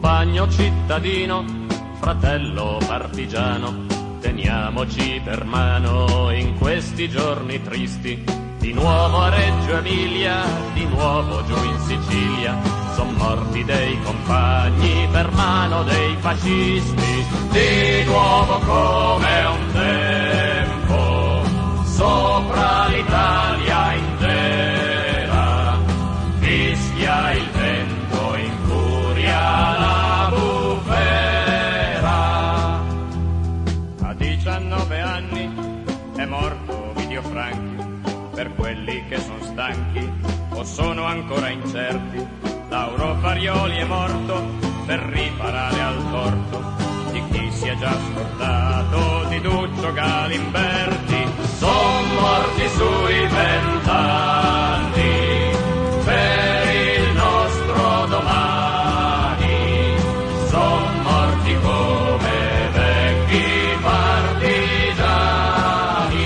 Compagno cittadino, fratello partigiano, teniamoci per mano in questi giorni tristi. Di nuovo a Reggio Emilia, di nuovo giù in Sicilia, son morti dei compagni per mano dei fascisti. Di nuovo come un tempo, sopra l'Italia intera, fischia il vento, infuria la bufera. A 19 anni è morto Ovidio Franchi, per quelli che sono stanchi o sono ancora incerti. Lauro Farioli è morto per riparare al torto di chi si è già scordato di Duccio Galimberti. Son morti sui 20 anni per il nostro domani, son morti come vecchi partigiani.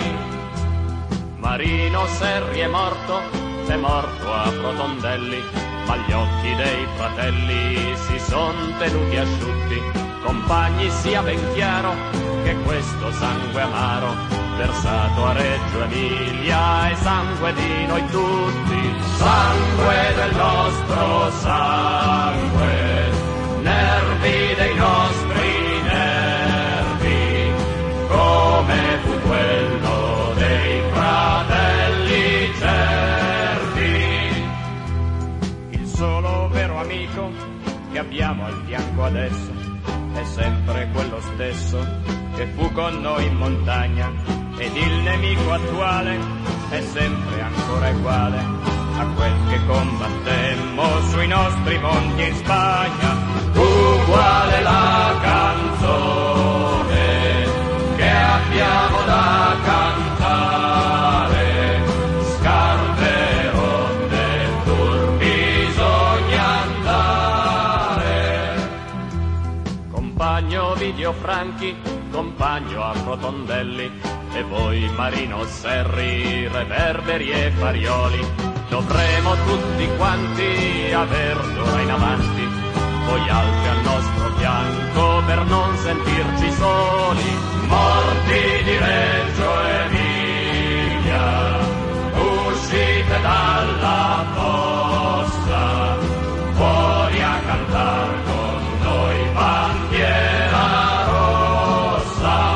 Marino Serri è morto a Protondelli, ma gli occhi dei fratelli si son tenuti asciutti. Compagni, sia ben chiaro che questo sangue amaro versato a Reggio Emilia è sangue di noi tutti, sangue del nostro sangue, nervi dei nostri nervi, come fu quello dei fratelli Cervi. Il solo vero amico che abbiamo al fianco adesso è sempre quello stesso che fu con noi in montagna, ed il nemico attuale è sempre ancora uguale a quel che combattemmo sui nostri monti in Spagna. Uguale la canzone che abbiamo da cantare, scarpe rotte pur bisogna andare. Compagno Ovidio Franchi, compagno a Rotondelli, e voi Marino Serri, Reverberi e Farioli, dovremo tutti quanti aver d'ora in avanti voi altri al nostro fianco per non sentirci soli. Morti di Reggio Emilia, uscite dalla fossa, fuori a cantar con noi bandiera rossa.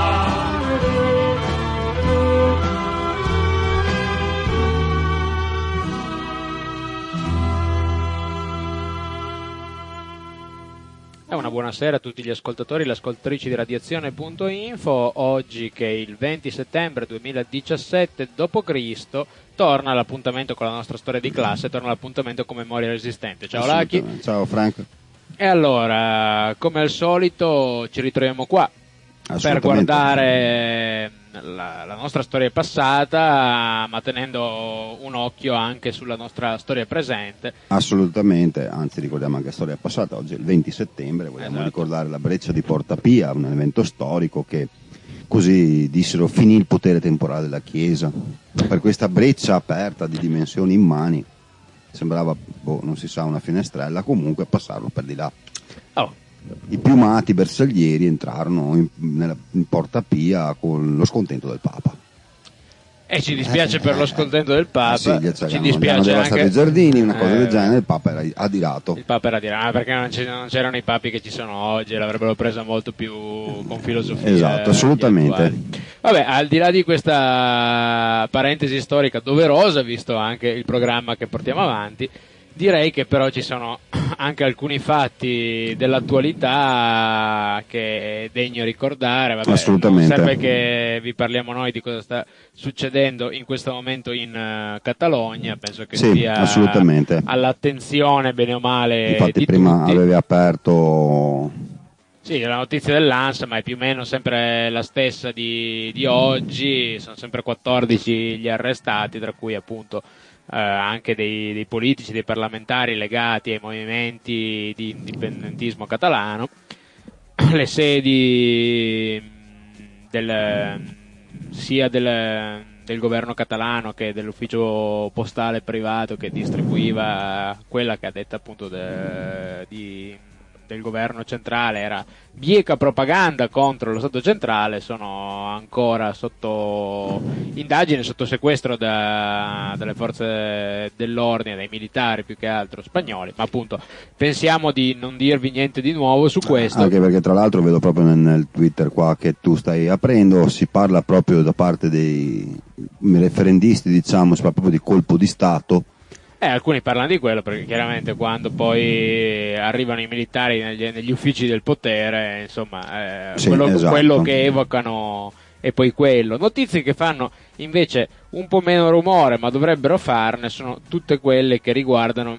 Una buonasera a tutti gli ascoltatori e le ascoltatrici di Radiazione.info. Oggi che è il 20 settembre 2017 d.C. torna l'appuntamento con la nostra storia di classe, torna l'appuntamento con Memoria Resistente. Ciao Lucky. Ciao Franco. E allora, come al solito, ci ritroviamo qua per guardare la nostra storia passata, ma tenendo un occhio anche sulla nostra storia presente. Assolutamente, anzi ricordiamo anche la storia passata. Oggi è il 20 settembre, vogliamo ricordare la breccia di Porta Pia, un evento storico che, così dissero, finì il potere temporale della Chiesa. Per questa breccia aperta di dimensioni immani, sembrava, non si sa, una finestrella, comunque passarono per di là. I piumati bersaglieri entrarono in Porta Pia con lo scontento del Papa. E ci dispiace per lo scontento del Papa, sì, ci dispiace anche i giardini, una cosa del genere. Il Papa era adirato. Il Papa era adirato, perché non c'erano i papi che ci sono oggi, l'avrebbero presa molto più con filosofia. Esatto, assolutamente. Vabbè, al di là di questa parentesi storica doverosa, visto anche il programma che portiamo avanti, direi che però ci sono anche alcuni fatti dell'attualità che è degno ricordare. Vabbè, assolutamente. Non serve che vi parliamo noi di cosa sta succedendo in questo momento in Catalogna, penso che sia assolutamente all'attenzione bene o male. Infatti di prima tutti. avevi aperto la notizia dell'ANSA, ma è più o meno sempre la stessa di oggi. Sono sempre 14 gli arrestati, tra cui appunto anche dei politici, dei parlamentari legati ai movimenti di indipendentismo catalano. Le sedi sia del governo catalano che dell'ufficio postale privato che distribuiva quella che ha detto appunto di del governo centrale era bieca propaganda contro lo Stato centrale, sono ancora sotto indagine, sotto sequestro dalle forze dell'ordine, dai militari più che altro spagnoli, ma appunto pensiamo di non dirvi niente di nuovo su questo. Anche perché tra l'altro vedo proprio nel Twitter qua che tu stai aprendo, si parla proprio da parte dei referendisti, diciamo, si parla proprio di colpo di Stato. Alcuni parlano di quello perché chiaramente quando poi arrivano i militari negli uffici del potere, insomma, sì, quello, esatto. quello che evocano è poi quello. Notizie che fanno invece un po' meno rumore, ma dovrebbero farne, sono tutte quelle che riguardano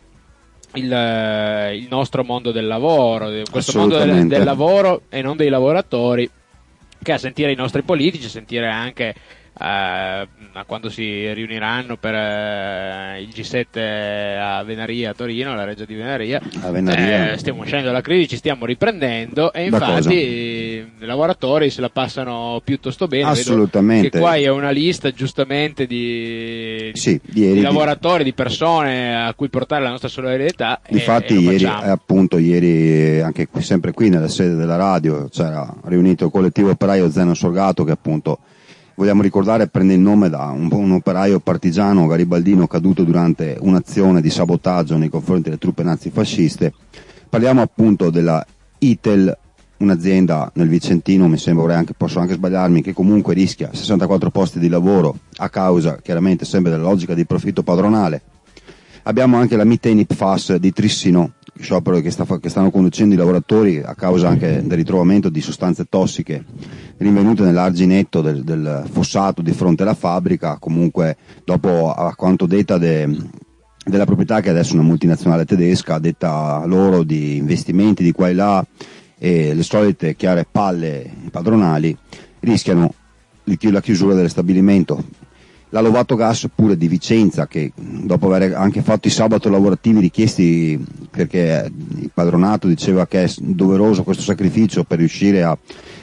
il nostro mondo del lavoro, questo mondo del lavoro e non dei lavoratori, che a sentire i nostri politici, a sentire anche a quando si riuniranno per il G7 a Venaria, a Torino, alla Reggia di Venaria, stiamo uscendo dalla crisi, ci stiamo riprendendo e infatti i lavoratori se la passano piuttosto bene. Assolutamente. Vedo che qua è una lista giustamente di lavoratori, di persone a cui portare la nostra solidarietà. Difatti ieri anche sempre qui nella sede della radio c'era riunito il collettivo operaio Zeno Sorgato, che appunto vogliamo ricordare prende il nome da un operaio partigiano garibaldino caduto durante un'azione di sabotaggio nei confronti delle truppe nazifasciste. Parliamo appunto della Itel, un'azienda nel Vicentino, mi sembra, posso anche sbagliarmi, che comunque rischia 64 posti di lavoro a causa chiaramente sempre della logica di profitto padronale. Abbiamo anche la Miteni PFAS di Trissino, sciopero che stanno conducendo i lavoratori a causa anche del ritrovamento di sostanze tossiche rinvenute nell'arginetto del fossato di fronte alla fabbrica. Comunque, dopo a quanto detta della proprietà, che adesso è una multinazionale tedesca, detta loro di investimenti di qua e là e le solite chiare palle padronali, rischiano la chiusura dello stabilimento. La Lovato Gas pure di Vicenza, che dopo aver anche fatto i sabato lavorativi richiesti perché il padronato diceva che è doveroso questo sacrificio per riuscire a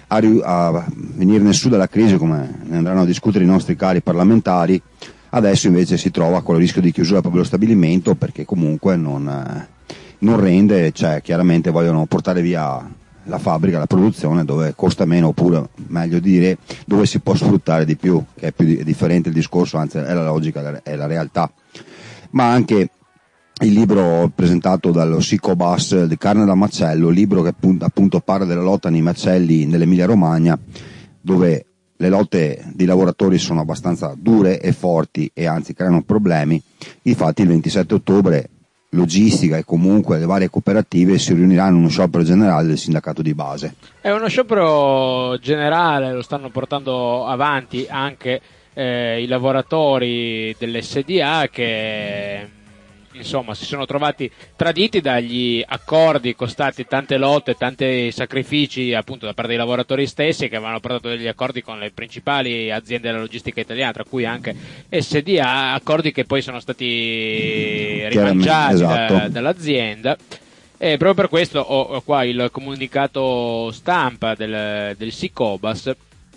venirne su dalla crisi, come ne andranno a discutere i nostri cari parlamentari, adesso invece si trova con il rischio di chiusura proprio lo stabilimento perché comunque non rende, cioè chiaramente vogliono portare via la fabbrica, la produzione dove costa meno, oppure meglio dire dove si può sfruttare di più, che è più differente il discorso, anzi è la logica, è la realtà. Ma anche il libro presentato dallo Sicobas di Carne da Macello, libro che appunto parla della lotta nei macelli nell'Emilia Romagna, dove le lotte di lavoratori sono abbastanza dure e forti e anzi creano problemi. Infatti il 27 ottobre logistica e comunque le varie cooperative si riuniranno in uno sciopero generale del sindacato di base. È uno sciopero generale, lo stanno portando avanti anche i lavoratori dell'SDA che insomma si sono trovati traditi dagli accordi costati tante lotte, tanti sacrifici appunto da parte dei lavoratori stessi, che avevano portato degli accordi con le principali aziende della logistica italiana, tra cui anche SDA, accordi che poi sono stati rimangiati dall'azienda. E proprio per questo ho qua il comunicato stampa del Sicobas,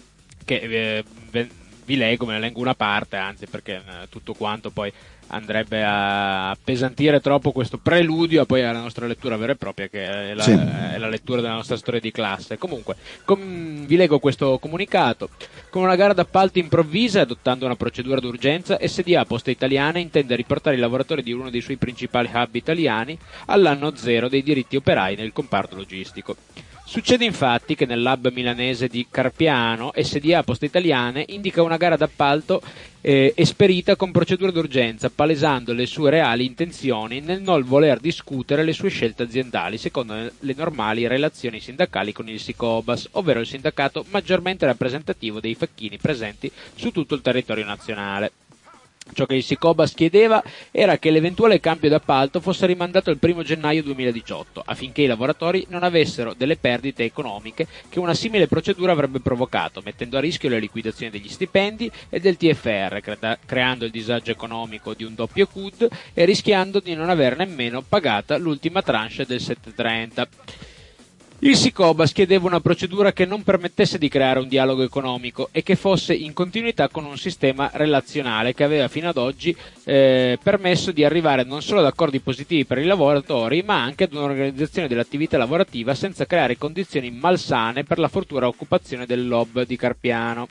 che vi leggo, me ne leggo una parte, anzi, perché tutto quanto poi andrebbe a appesantire troppo questo preludio poi alla nostra lettura vera e propria, che è la lettura della nostra storia di classe. Comunque vi leggo questo comunicato. Con una gara d'appalto improvvisa e adottando una procedura d'urgenza, SDA Poste Italiane intende riportare i lavoratori di uno dei suoi principali hub italiani all'anno zero dei diritti operai nel comparto logistico. Succede infatti che nell'hub milanese di Carpiano SDA Poste Italiane indica una gara d'appalto esperita con procedura d'urgenza, palesando le sue reali intenzioni nel non voler discutere le sue scelte aziendali secondo le normali relazioni sindacali con il Sicobas, ovvero il sindacato maggiormente rappresentativo dei facchini presenti su tutto il territorio nazionale. Ciò che il Sicobas chiedeva era che l'eventuale cambio d'appalto fosse rimandato al 1 gennaio 2018, affinché i lavoratori non avessero delle perdite economiche che una simile procedura avrebbe provocato, mettendo a rischio le liquidazioni degli stipendi e del TFR, creando il disagio economico di un doppio CUD e rischiando di non aver nemmeno pagata l'ultima tranche del 730. Il Sicobas chiedeva una procedura che non permettesse di creare un dialogo economico e che fosse in continuità con un sistema relazionale che aveva fino ad oggi permesso di arrivare non solo ad accordi positivi per i lavoratori, ma anche ad un'organizzazione dell'attività lavorativa senza creare condizioni malsane per la futura occupazione del lab di Carpiano.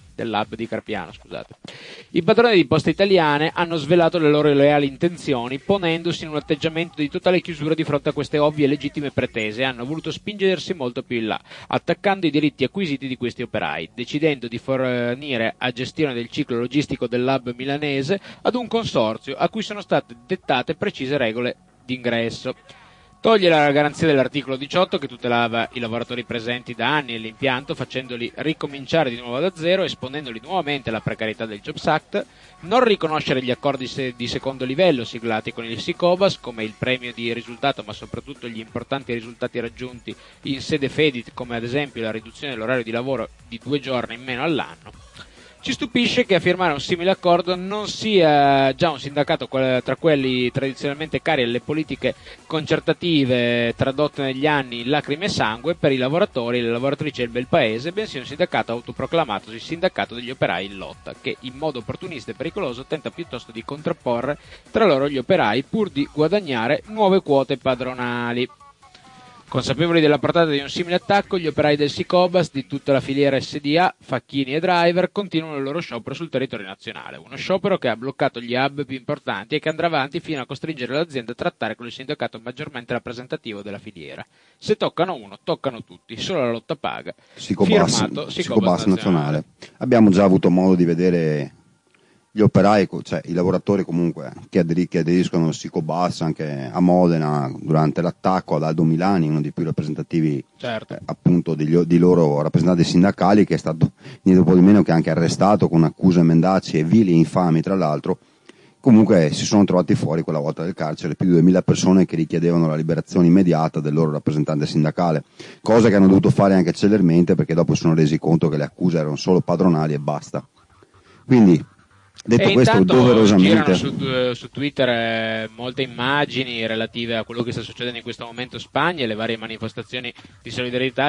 I padroni di Poste Italiane hanno svelato le loro leali intenzioni, ponendosi in un atteggiamento di totale chiusura di fronte a queste ovvie e legittime pretese, e hanno voluto spingersi molto più in là, attaccando i diritti acquisiti di questi operai, decidendo di fornire a gestione del ciclo logistico del lab milanese ad un consorzio a cui sono state dettate precise regole d'ingresso. Toglie la garanzia dell'articolo 18 che tutelava i lavoratori presenti da anni nell'impianto, facendoli ricominciare di nuovo da zero, esponendoli nuovamente alla precarietà del Jobs Act, non riconoscere gli accordi di secondo livello siglati con il Sicobas, come il premio di risultato, ma soprattutto gli importanti risultati raggiunti in sede FEDIT, come ad esempio la riduzione dell'orario di lavoro di 2 giorni in meno all'anno. Ci stupisce che a firmare un simile accordo non sia già un sindacato tra quelli tradizionalmente cari alle politiche concertative tradotte negli anni in lacrime e sangue per i lavoratori e le lavoratrici del bel paese, bensì un sindacato autoproclamatosi sindacato degli operai in lotta, che in modo opportunista e pericoloso tenta piuttosto di contrapporre tra loro gli operai pur di guadagnare nuove quote padronali. Consapevoli della portata di un simile attacco, gli operai del Sicobas, di tutta la filiera SDA, facchini e driver, continuano il loro sciopero sul territorio nazionale. Uno sciopero che ha bloccato gli hub più importanti e che andrà avanti fino a costringere l'azienda a trattare con il sindacato maggiormente rappresentativo della filiera. Se toccano uno, toccano tutti. Solo la lotta paga. Firmato Sicobas nazionale. Abbiamo già avuto modo di vedere gli operai, cioè i lavoratori comunque che aderiscono al Sicobas anche a Modena durante l'attacco ad Aldo Milani, uno dei più rappresentativi, certo, appunto di loro rappresentanti sindacali, che è stato niente po' di meno che anche arrestato con accuse mendaci e vili e infami, tra l'altro. Comunque si sono trovati fuori quella volta del carcere più di 2000 persone che richiedevano la liberazione immediata del loro rappresentante sindacale, cosa che hanno dovuto fare anche celermente, perché dopo si sono resi conto che le accuse erano solo padronali e basta. Quindi, detto e questo, intanto doverosamente girano su Twitter molte immagini relative a quello che sta succedendo in questo momento in Spagna e le varie manifestazioni di solidarietà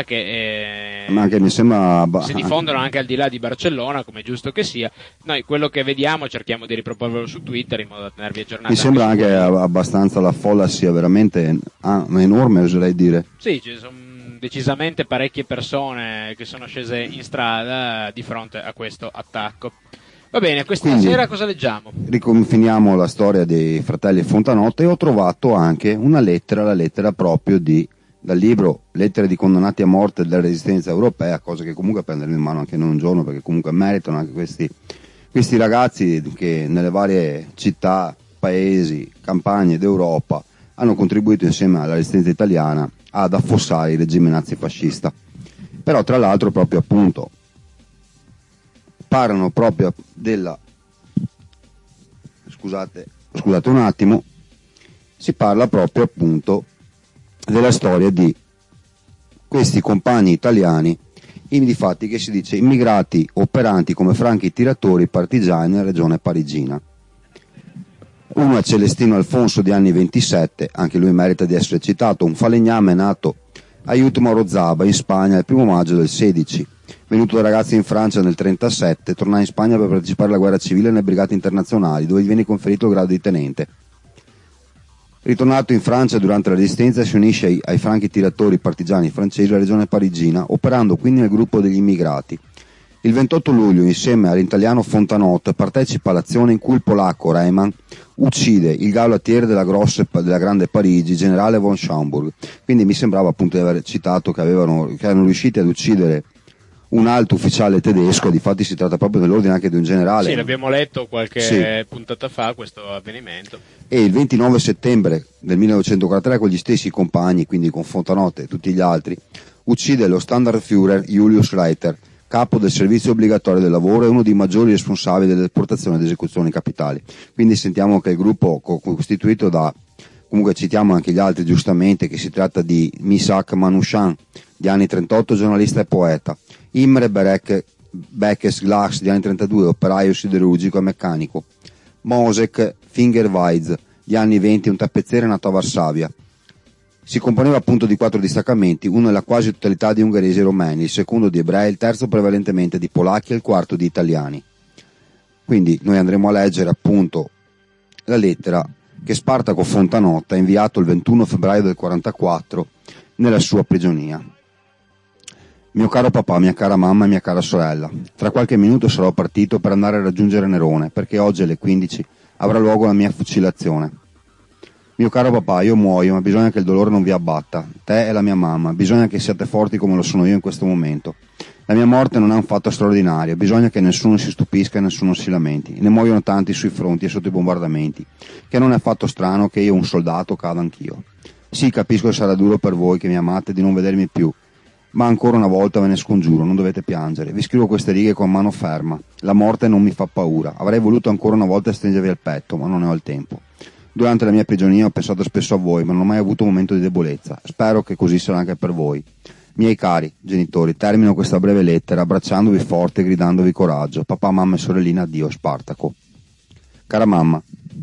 che ma anche mi sembra si diffondono anche al di là di Barcellona, come è giusto che sia. Noi quello che vediamo cerchiamo di riproporlo su Twitter in modo da tenervi aggiornati. Mi sembra anche abbastanza la folla sia veramente enorme, oserei dire. Sì, ci sono decisamente parecchie persone che sono scese in strada di fronte a questo attacco. Va bene, questa sera cosa leggiamo? Riconfiniamo la storia dei fratelli Fontanotte e ho trovato anche una lettera, la lettera proprio dal libro Lettere di condannati a morte della Resistenza Europea, cosa che comunque prenderemo in mano anche noi un giorno, perché comunque meritano anche questi ragazzi che nelle varie città, paesi, campagne d'Europa hanno contribuito insieme alla Resistenza italiana ad affossare il regime nazifascista. Però tra l'altro proprio appunto parlano proprio della scusate un attimo, si parla proprio appunto della storia di questi compagni italiani, difatti che si dice immigrati operanti come franchi tiratori partigiani nella regione parigina. Uno è Celestino Alfonso di anni 27, anche lui merita di essere citato, un falegname nato a Morozaba in Spagna il 1 maggio del 16. Venuto da ragazzo in Francia nel 1937, tornò in Spagna per partecipare alla guerra civile nelle brigate internazionali, dove gli viene conferito il grado di tenente. Ritornato in Francia durante la Resistenza, si unisce ai franchi tiratori partigiani francesi della regione parigina, operando quindi nel gruppo degli immigrati. Il 28 luglio, insieme all'italiano Fontanotte, partecipa all'azione in cui il polacco Reimann uccide il gaulettiere della Grande Parigi, generale von Schaumburg. Quindi mi sembrava appunto di aver citato che erano riusciti ad uccidere un alto ufficiale tedesco, difatti si tratta proprio dell'ordine anche di un generale. Sì, l'abbiamo letto qualche puntata fa questo avvenimento. E il 29 settembre del 1943 con gli stessi compagni, quindi con Fontanotte e tutti gli altri, uccide lo Standardführer Julius Reiter, capo del servizio obbligatorio del lavoro e uno dei maggiori responsabili delle deportazioni ed esecuzioni capitali. Quindi sentiamo che il gruppo costituito da, comunque citiamo anche gli altri giustamente, che si tratta di Misak Manouchian, di anni 38, giornalista e poeta, Imre Beckes Glass, di anni 32, operaio siderurgico e meccanico, Mosek Fingerweis, di anni 20, un tappezziere nato a Varsavia, Si componeva appunto di 4 distaccamenti, uno nella quasi totalità di ungheresi e romeni, il secondo di ebrei, il terzo prevalentemente di polacchi e il quarto di italiani. Quindi noi andremo a leggere appunto la lettera che Spartaco Fontanotta ha inviato il 21 febbraio del 44 nella sua prigionia. Mio caro papà, mia cara mamma e mia cara sorella, tra qualche minuto sarò partito per andare a raggiungere Nerone, perché oggi alle 15 avrà luogo la mia fucilazione. Mio caro papà, io muoio, ma bisogna che il dolore non vi abbatta. Te e la mia mamma, bisogna che siate forti come lo sono io in questo momento. La mia morte non è un fatto straordinario, bisogna che nessuno si stupisca e nessuno si lamenti. Ne muoiono tanti sui fronti e sotto i bombardamenti, che non è affatto strano che io, un soldato, cada anch'io. Sì, capisco che sarà duro per voi che mi amate di non vedermi più, ma ancora una volta ve ne scongiuro, non dovete piangere. Vi scrivo queste righe con mano ferma. La morte non mi fa paura. Avrei voluto ancora una volta stringervi al petto, ma non ne ho il tempo. Durante la mia prigionia ho pensato spesso a voi, ma non ho mai avuto un momento di debolezza. Spero che così sarà anche per voi. Miei cari genitori, termino questa breve lettera abbracciandovi forte e gridandovi coraggio. Papà, mamma e sorellina, addio, Spartaco. Cara mamma,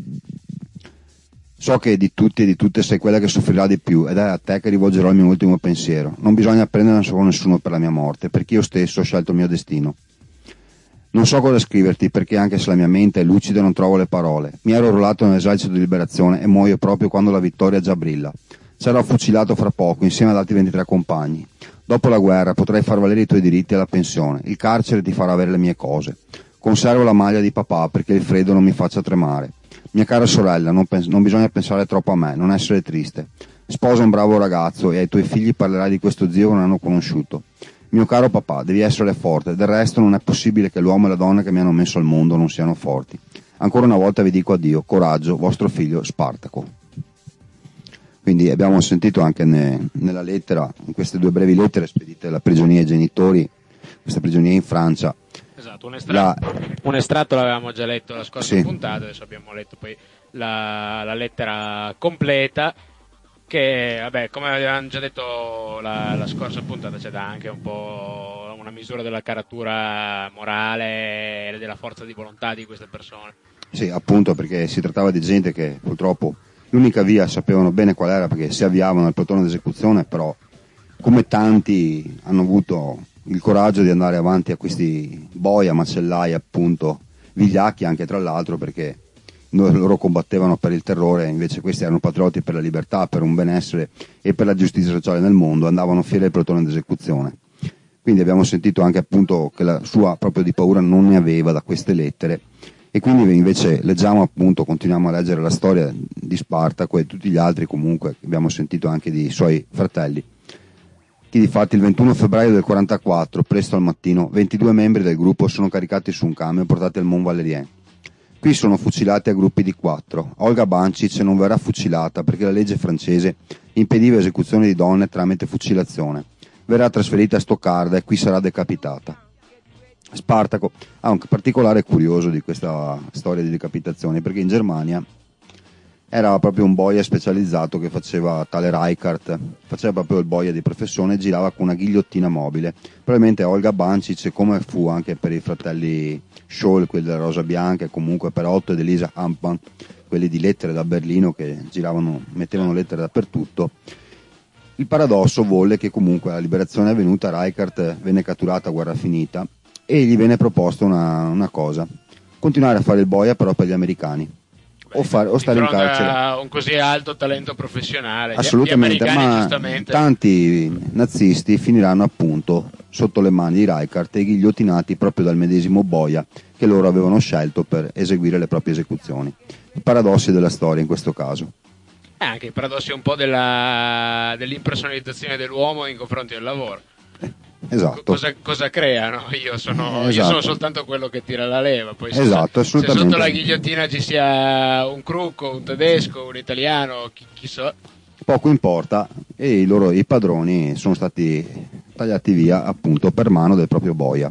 so che di tutti e di tutte sei quella che soffrirà di più ed è a te che rivolgerò il mio ultimo pensiero. Non bisogna prendere con nessuno per la mia morte, perché io stesso ho scelto il mio destino. Non so cosa scriverti, perché anche se la mia mente è lucida non trovo le parole. Mi ero arruolato nell'esercito di liberazione e muoio proprio quando la vittoria già brilla. Sarò fucilato fra poco insieme ad altri 23 compagni. Dopo la guerra potrai far valere i tuoi diritti alla pensione. Il carcere ti farà avere le mie cose. Conservo la maglia di papà perché il freddo non mi faccia tremare. Mia cara sorella, non bisogna pensare troppo a me, non essere triste. Sposa un bravo ragazzo e ai tuoi figli parlerai di questo zio che non hanno conosciuto. Mio caro papà, devi essere forte, del resto non è possibile che l'uomo e la donna che mi hanno messo al mondo non siano forti. Ancora una volta vi dico addio, coraggio, vostro figlio Spartaco. Quindi abbiamo sentito anche nella lettera, in queste 2 brevi lettere spedite alla prigionia ai genitori, questa prigionia in Francia. Esatto, un estratto l'avevamo già letto la scorsa puntata, adesso abbiamo letto poi la lettera completa, che vabbè, come avevamo già detto la scorsa puntata, c'è da anche un po' una misura della caratura morale e della forza di volontà di queste persone. Sì, appunto, perché si trattava di gente che purtroppo l'unica via sapevano bene qual era, perché si avviavano al plotone d'esecuzione, però come tanti hanno avuto il coraggio di andare avanti a questi boia, macellai, appunto, vigliacchi anche tra l'altro, perché loro combattevano per il terrore, invece questi erano patrioti per la libertà, per un benessere e per la giustizia sociale nel mondo, andavano fieri al plotone d'esecuzione. Quindi abbiamo sentito anche appunto che la sua proprio di paura non ne aveva da queste lettere, e quindi invece leggiamo appunto, continuiamo a leggere la storia di Spartaco e tutti gli altri comunque, abbiamo sentito anche di suoi fratelli, che difatti il 21 febbraio del 44, presto al mattino, 22 membri del gruppo sono caricati su un camion e portati al Mont Valérien. Qui sono fucilati a gruppi di 4. Olga Bancic non verrà fucilata perché la legge francese impediva esecuzione di donne tramite fucilazione. Verrà trasferita a Stoccarda e qui sarà decapitata. Spartaco ha un particolare curioso di questa storia di decapitazioni, perché in Germania era proprio un boia specializzato che faceva tale Reichardt, faceva proprio il boia di professione e girava con una ghigliottina mobile. Probabilmente Olga Bancic, come fu anche per i fratelli Scholl, quelli della Rosa Bianca, e comunque per Otto ed Elisa Hampmann, quelli di Lettere da Berlino che giravano, mettevano lettere dappertutto. Il paradosso volle che comunque alla liberazione avvenuta Reichardt venne catturato a guerra finita e gli venne proposta una cosa: continuare a fare il boia però per gli americani. O stare in carcere a un così alto talento professionale. Assolutamente, ma giustamente, tanti nazisti finiranno appunto sotto le mani di Reichardt e ghigliottinati proprio dal medesimo boia che loro avevano scelto per eseguire le proprie esecuzioni. I paradossi della storia in questo caso. Anche i paradossi un po' dell'impersonalizzazione dell'uomo in confronti del lavoro. Esatto. Cosa creano? Io sono soltanto quello che tira la leva. Poi se assolutamente. Sotto la ghigliottina ci sia un crucco, un tedesco, un italiano, chi so. Poco importa, e i padroni sono stati tagliati via appunto per mano del proprio boia.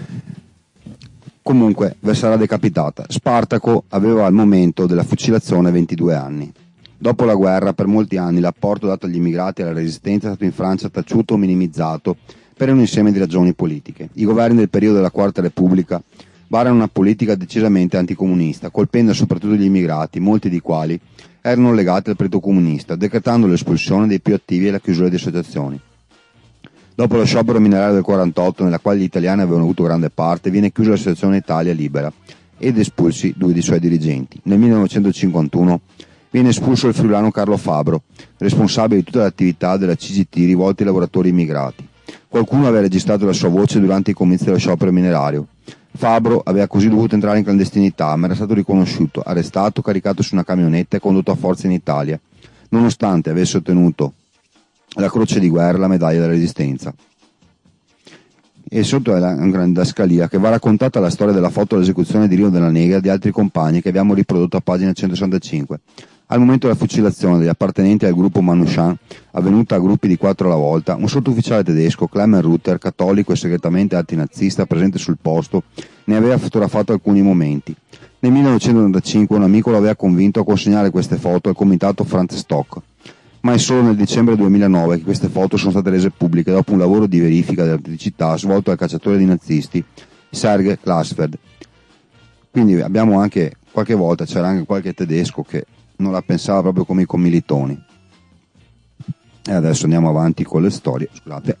Comunque sarà decapitata. Spartaco aveva al momento della fucilazione 22 anni. Dopo la guerra, per molti anni, l'apporto dato agli immigrati alla resistenza è stato in Francia taciuto o minimizzato per un insieme di ragioni politiche. I governi del periodo della Quarta Repubblica varano una politica decisamente anticomunista, colpendo soprattutto gli immigrati, molti di quali erano legati al Partito Comunista, decretando l'espulsione dei più attivi e la chiusura di associazioni. Dopo lo sciopero minerario del 48, nella quale gli italiani avevano avuto grande parte, viene chiusa l'associazione Italia Libera ed espulsi 2 dei suoi dirigenti. Nel 1951 viene espulso il friulano Carlo Fabro, responsabile di tutte le attività della CGT rivolte ai lavoratori immigrati. Qualcuno aveva registrato la sua voce durante i comizi dello sciopero minerario. Fabro aveva così dovuto entrare in clandestinità, ma era stato riconosciuto, arrestato, caricato su una camionetta e condotto a forza in Italia, nonostante avesse ottenuto la Croce di Guerra e la Medaglia della Resistenza. E sotto è una grande didascalia che va raccontata la storia della foto dell'esecuzione di Rino Della Negra e di altri compagni che abbiamo riprodotto a pagina 165. Al momento della fucilazione degli appartenenti al gruppo Manouchian, avvenuta a gruppi di 4 alla volta, un sottufficiale tedesco, Clement Rutter, cattolico e segretamente antinazista presente sul posto, ne aveva fotografato alcuni momenti. Nel 1995 un amico lo aveva convinto a consegnare queste foto al comitato Franz Stock, ma è solo nel dicembre 2009 che queste foto sono state rese pubbliche dopo un lavoro di verifica dell'autenticità svolto dal cacciatore di nazisti Serge Klarsfeld. Quindi abbiamo anche, qualche volta c'era anche qualche tedesco che non la pensava proprio come i commilitoni. E adesso andiamo avanti con le storie. Scusate.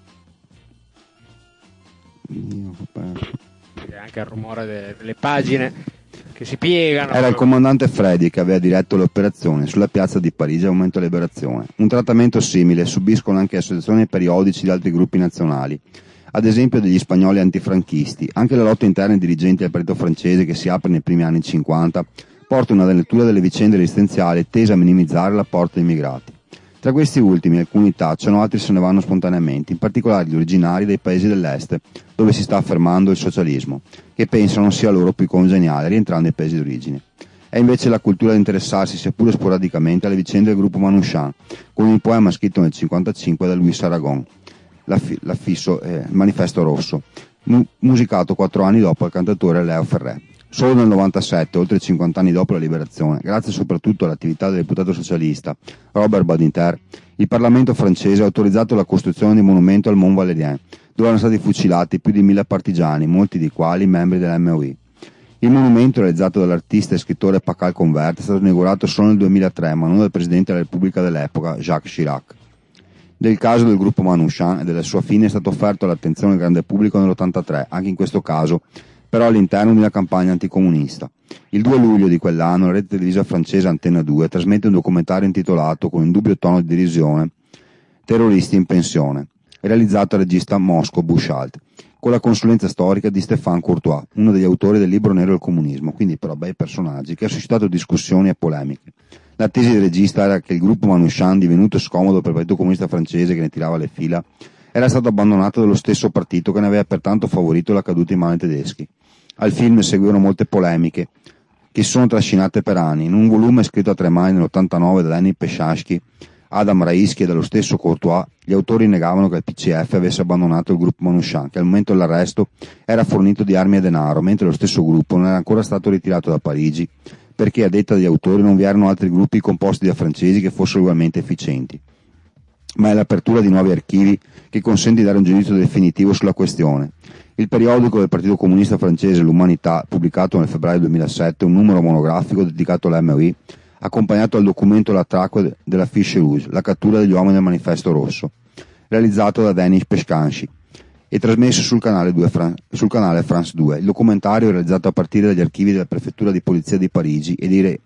Anche il rumore delle pagine che si piegano. Era il comandante Freddy che aveva diretto le operazioni sulla piazza di Parigi al momento della liberazione. Un trattamento simile subiscono anche associazioni periodici di altri gruppi nazionali, ad esempio degli spagnoli antifranchisti. Anche la lotta interna ai dirigenti del partito francese, che si apre nei primi anni 50, porta una lettura delle vicende resistenziali tesa a minimizzare l'apporto degli immigrati. Tra questi ultimi alcuni tacciono, altri se ne vanno spontaneamente, in particolare gli originari dei paesi dell'est, dove si sta affermando il socialismo, che pensano sia loro più congeniale rientrando nei paesi d'origine. È invece la cultura di interessarsi, seppure sporadicamente, alle vicende del gruppo Manouchian, con un poema scritto nel 1955 da Louis Aragon, l'affisso Manifesto Rosso, musicato 4 anni dopo dal cantautore Léo Ferré. Solo nel 97, oltre 50 anni dopo la liberazione, grazie soprattutto all'attività del deputato socialista Robert Badinter, il Parlamento francese ha autorizzato la costruzione di un monumento al Mont Valérien, dove erano stati fucilati più di 1000 partigiani, molti dei quali membri dell'MOI. Il monumento, realizzato dall'artista e scrittore Pascal Convert, è stato inaugurato solo nel 2003, ma non dal Presidente della Repubblica dell'epoca, Jacques Chirac. Del caso del gruppo Manouchian e della sua fine è stato offerto all'attenzione del grande pubblico nell'83, anche in questo caso però all'interno di una campagna anticomunista. Il 2 luglio di quell'anno la rete televisiva francese Antenne 2 trasmette un documentario intitolato, con un dubbio tono di derisione, Terroristi in pensione, realizzato dal regista Mosco Bouchalt, con la consulenza storica di Stéphane Courtois, uno degli autori del libro nero del comunismo, quindi però bei personaggi, che ha suscitato discussioni e polemiche. La tesi del regista era che il gruppo Manouchian, divenuto scomodo per il Partito Comunista francese che ne tirava le fila, era stato abbandonato dallo stesso partito che ne aveva pertanto favorito la caduta in mano ai tedeschi. Al film seguivano molte polemiche che sono trascinate per anni. In un volume scritto a 3 mani nell'89 da Lenin Peshatsky, Adam Raisky e dallo stesso Courtois, gli autori negavano che il PCF avesse abbandonato il gruppo Manouchian, che al momento dell'arresto era fornito di armi e denaro, mentre lo stesso gruppo non era ancora stato ritirato da Parigi, perché a detta degli autori non vi erano altri gruppi composti da francesi che fossero ugualmente efficienti. Ma è l'apertura di nuovi archivi che consente di dare un giudizio definitivo sulla questione. Il periodico del Partito Comunista francese L'Humanità, pubblicato nel febbraio 2007, un numero monografico dedicato all'MOI, accompagnato al documento La traque della Fiche Rouge, la cattura degli uomini del Manifesto Rosso, realizzato da Denis Pescanci e trasmesso sul canale France 2. Il documentario è realizzato a partire dagli archivi della Prefettura di Polizia di Parigi e dei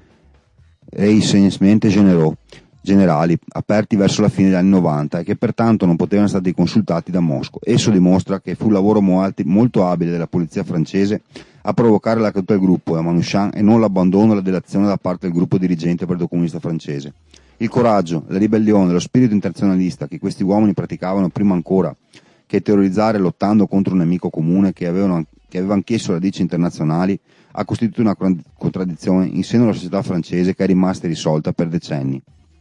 renseignements generali aperti verso la fine degli anni 90 e che pertanto non potevano essere stati consultati da Mosco. Esso dimostra che fu un lavoro molto abile della polizia francese a provocare la caduta del gruppo da Manouchian e non l'abbandono e la delazione da parte del gruppo dirigente del Partito Comunista francese. Il coraggio, la ribellione, lo spirito internazionalista che questi uomini praticavano prima ancora che terrorizzare lottando contro un nemico comune che aveva anch'esso radici internazionali, ha costituito una contraddizione in seno alla società francese che è rimasta irrisolta per decenni.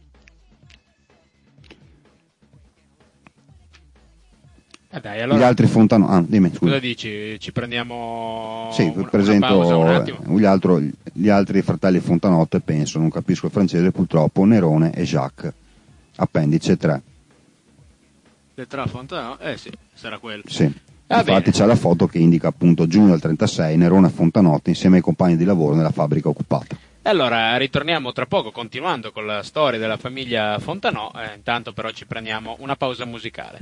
Dai, allora, gli altri Fontanotte. Dimmi, scusa. Cosa dici? Ci prendiamo presento una pausa un attimo? Gli altri fratelli Fontanotte, penso, non capisco il francese purtroppo, Nerone e Jacques. Appendice 3. Lettera Fontanotte? Sì, sarà quello. Sì. Infatti c'è la foto che indica appunto giugno del 36, Nerone e Fontanotte insieme ai compagni di lavoro nella fabbrica occupata. E allora ritorniamo tra poco continuando con la storia della famiglia Fontanò, intanto però ci prendiamo una pausa musicale.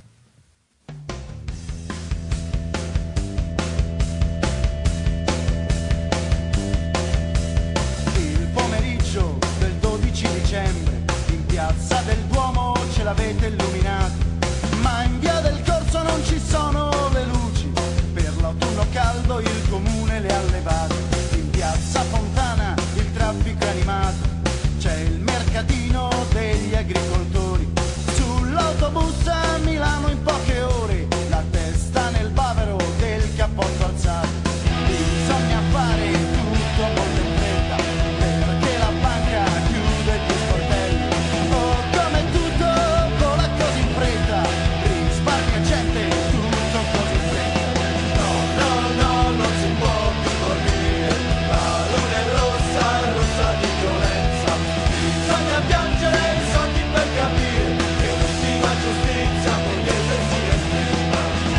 Il pomeriggio del 12 dicembre in piazza del Duomo ce l'avete illuminato, ma in via del Corso non ci sono le luci, per l'autunno caldo il comune le ha levate. In piazza Fontana il traffico è animato, c'è il mercatino degli agricoltori, sull'autobus a Milano in poche ore, la testa nel bavero del cappotto alzato. Bisogna fare tutto molto in fretta, perché la banca chiude gli sportelli. Oh, come tutto vola così in fretta, risparmia gente, tutto così in fretta. No, no, no, non si può più dormire, la luna è rossa, rossa di violenza. Bisogna piangere i soldi per capire che l'ultima giustizia borghese sia scritta.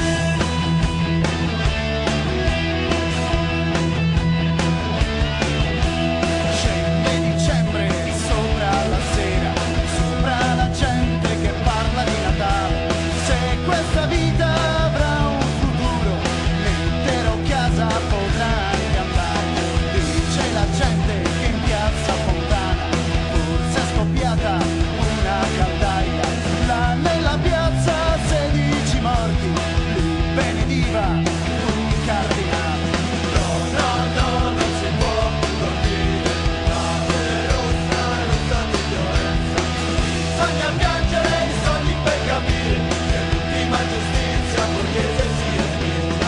Scende dicembre sopra la sera, sopra la gente che parla di Natale. Se questa vita avrà un futuro, l'intero casa potrà anche andare. Dice la gente che in piazza Fontana forse è scoppiata una caldaia. Là nella piazza 16 morti, lì benediva un cardinale. No, no, no, non si può più dormire, la luna è rossa, rossa di violenza. Bisogna piangere i soldi per capire che l'ultima giustizia borghese sia scritta.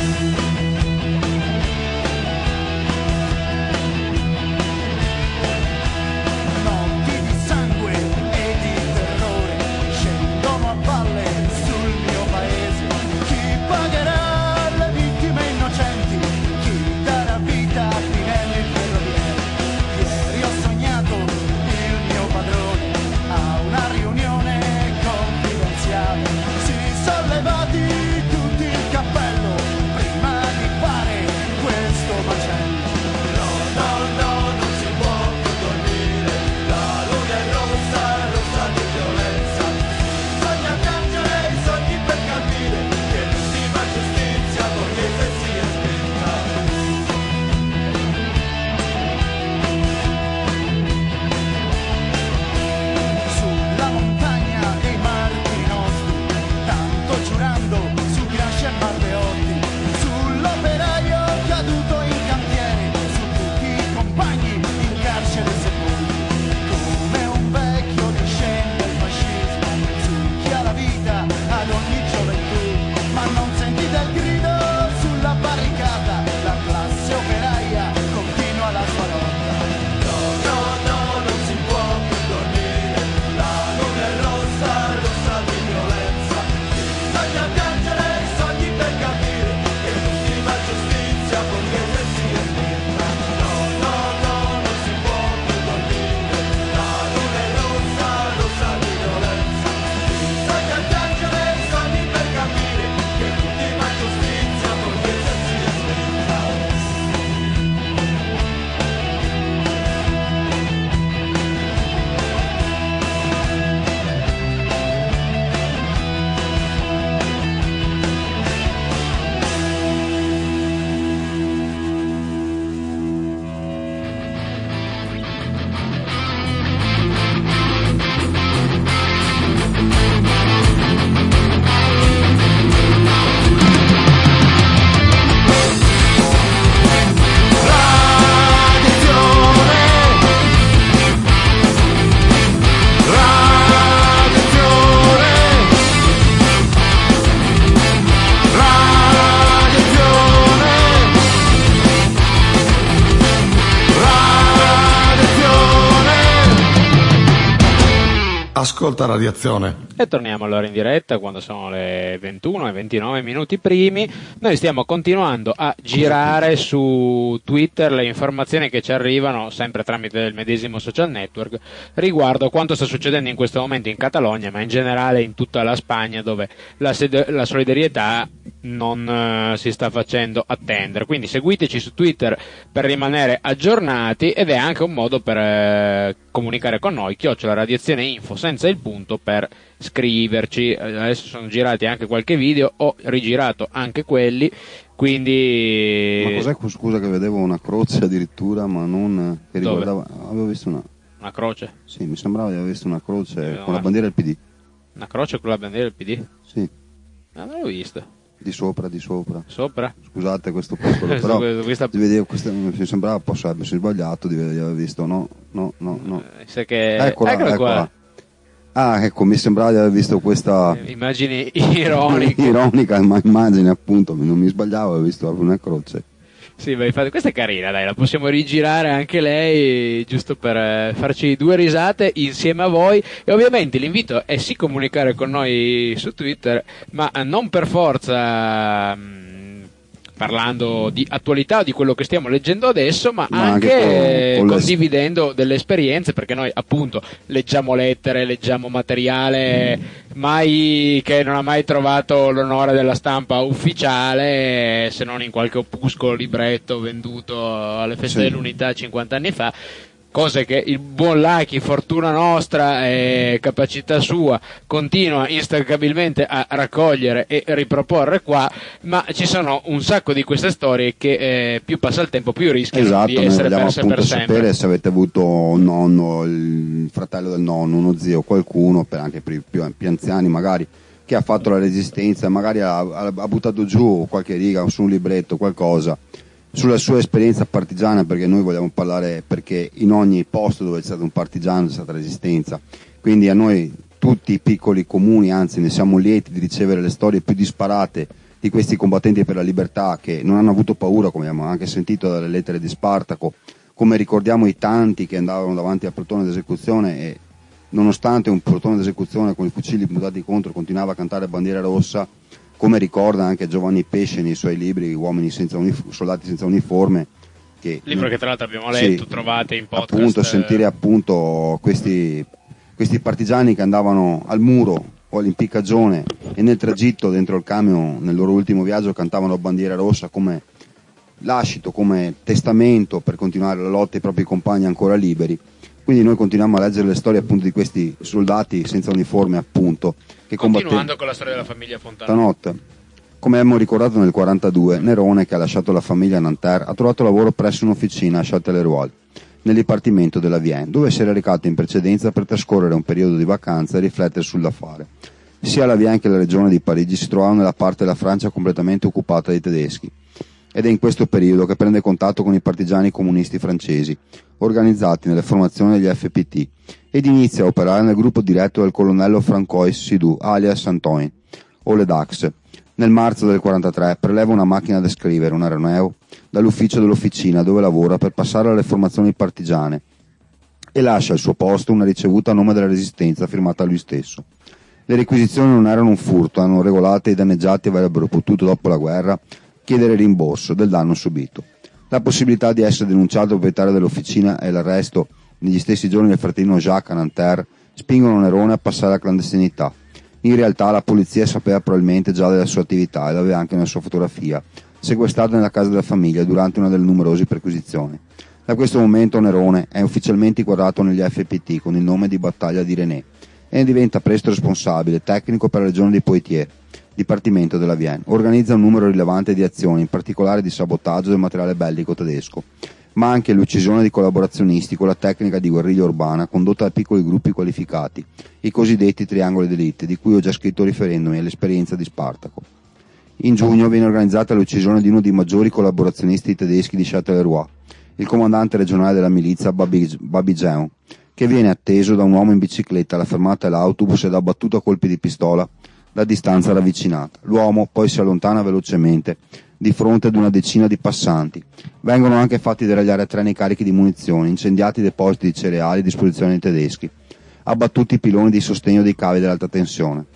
Notti di sangue e di terrore scendono a valle sul mio paese. Chi pagherà le vittime innocenti? Chi darà vita a Pinelli il ferroviere? Ieri ho sognato il mio padrone a una riunione confidenziale. Si sollevati tutti il cappello prima di fare questo macello. No, no, no, non si può più dormire, la luna è rossa, rossa di violenza. Bisogna piangere i soldi per capire che l'ultima giustizia borghese sia scritta. Sulla montagna dei martiri nostri, tanto giurando su Gramsci e Matteotti, sull'operaio caduto in cantiere, su tutti i compagni in carcere sepolti. Come un vecchio discende il fascismo su chi ha la vita ad ogni gioventù, ma non sentite il grido sulla barricata, la classe operaia continua la sua lotta. No, no, no, non si può più dormire, la luna è rossa, rossa di violenza. Bisogna piangere i soldi per capire che l'ultima giustizia borghese sia scritta. No, no, no, non si può più dormire, la luna è rossa, rossa di violenza. Bisogna piangere i soldi per capire che l'ultima giustizia borghese sia scritta. Ascolta Radiazione. E torniamo allora in diretta quando sono le 21 e 29 minuti primi. Noi stiamo continuando a girare su Twitter le informazioni che ci arrivano, sempre tramite il medesimo social network, riguardo quanto sta succedendo in questo momento in Catalogna, ma in generale in tutta la Spagna, dove la solidarietà non si sta facendo attendere. Quindi seguiteci su Twitter per rimanere aggiornati, ed è anche un modo per comunicare con noi, @radiazioneinfo senza il punto, per scriverci. Adesso sono girati anche qualche video, ho rigirato anche quelli, quindi... Ma cos'è? Scusa, che vedevo una croce addirittura, ma non che riguardava... Avevo visto una croce? Sì, mi sembrava di aver visto una croce con la bandiera del PD. Una croce con la bandiera del PD? Sì. Non l'ho vista. Di sopra. Sopra? Scusate questo piccolo, però mi sembrava, posso aversi sbagliato di aver visto, no. Eccola qua. Ah, ecco, mi sembrava di aver visto questa immagine ironica, ma immagine, appunto, non mi sbagliavo, avevo visto proprio una croce. Sì, beh, infatti, questa è carina, dai, la possiamo rigirare anche lei, giusto per farci 2 risate insieme a voi. E ovviamente l'invito è sì comunicare con noi su Twitter, ma non per forza parlando di attualità o di quello che stiamo leggendo adesso, ma anche condividendo delle esperienze, perché noi appunto leggiamo lettere, leggiamo materiale mai che non ha mai trovato l'onore della stampa ufficiale, se non in qualche opuscolo, libretto venduto alle feste dell'Unità 50 anni fa. Cose che il buon Lucky, fortuna nostra e capacità sua, continua instancabilmente a raccogliere e riproporre qua, ma ci sono un sacco di queste storie che più passa il tempo più rischiano di essere perse per sempre. Sapere se avete avuto un nonno, il fratello del nonno, uno zio, qualcuno, anche per i più anziani magari, che ha fatto la resistenza, magari ha buttato giù qualche riga su un libretto, qualcosa sulla sua esperienza partigiana, perché noi vogliamo parlare, perché in ogni posto dove c'è stato un partigiano c'è stata resistenza, quindi a noi tutti i piccoli comuni, anzi ne siamo lieti di ricevere le storie più disparate di questi combattenti per la libertà, che non hanno avuto paura, come abbiamo anche sentito dalle lettere di Spartaco, come ricordiamo i tanti che andavano davanti al plotone d'esecuzione e nonostante un plotone d'esecuzione con i fucili puntati contro continuava a cantare bandiera rossa, come ricorda anche Giovanni Pesce nei suoi libri Soldati senza uniforme, libro che tra l'altro abbiamo letto, trovate in podcast. Appunto, sentire appunto questi partigiani che andavano al muro o all'impiccagione e nel tragitto dentro il camion, nel loro ultimo viaggio, cantavano bandiera rossa come lascito, come testamento per continuare la lotta ai propri compagni ancora liberi. Quindi noi continuiamo a leggere le storie appunto di questi soldati senza uniforme, appunto, che continuando con la storia della famiglia Fontana. Stanotte, come abbiamo ricordato nel 42, Nerone, che ha lasciato la famiglia a Nanterre, ha trovato lavoro presso un'officina a Châtellerault, nel dipartimento della Vienne, dove si era recato in precedenza per trascorrere un periodo di vacanza e riflettere sull'affare. Sia la Vienne che la regione di Parigi si trovavano nella parte della Francia completamente occupata dai tedeschi, ed è in questo periodo che prende contatto con i partigiani comunisti francesi, organizzati nelle formazioni degli FPT, ed inizia a operare nel gruppo diretto dal colonnello Francois Sidou, alias Antoine, o le Dax. Nel marzo del 43 preleva una macchina da scrivere, un Renault, dall'ufficio dell'officina dove lavora per passare alle formazioni partigiane e lascia al suo posto una ricevuta a nome della Resistenza firmata lui stesso. Le requisizioni non erano un furto, erano regolate e i danneggiati avrebbero potuto, dopo la guerra, chiedere rimborso del danno subito. La possibilità di essere denunciato proprietario dell'officina e l'arresto negli stessi giorni del fratellino Jacques a Nanterre spingono Nerone a passare alla clandestinità. In realtà la polizia sapeva probabilmente già della sua attività e l'aveva anche nella sua fotografia, sequestrata nella casa della famiglia durante una delle numerose perquisizioni. Da questo momento Nerone è ufficialmente inquadrato negli FPT con il nome di Battaglia di René e ne diventa presto responsabile tecnico per la regione di Poitiers, dipartimento della Vienne. Organizza un numero rilevante di azioni, in particolare di sabotaggio del materiale bellico tedesco, ma anche l'uccisione di collaborazionisti con la tecnica di guerriglia urbana condotta da piccoli gruppi qualificati, i cosiddetti triangoli d'élite, di cui ho già scritto riferendomi all'esperienza di Spartaco. In giugno viene organizzata l'uccisione di uno dei maggiori collaborazionisti tedeschi di Châtellerault, il comandante regionale della milizia Babigeon, che viene atteso da un uomo in bicicletta alla fermata dell'autobus ed abbattuto a colpi di pistola da distanza ravvicinata. L'uomo poi si allontana velocemente di fronte ad una decina di passanti. Vengono anche fatti deragliare treni carichi di munizioni, incendiati depositi di cereali a disposizione dei tedeschi, abbattuti i piloni di sostegno dei cavi dell'alta tensione.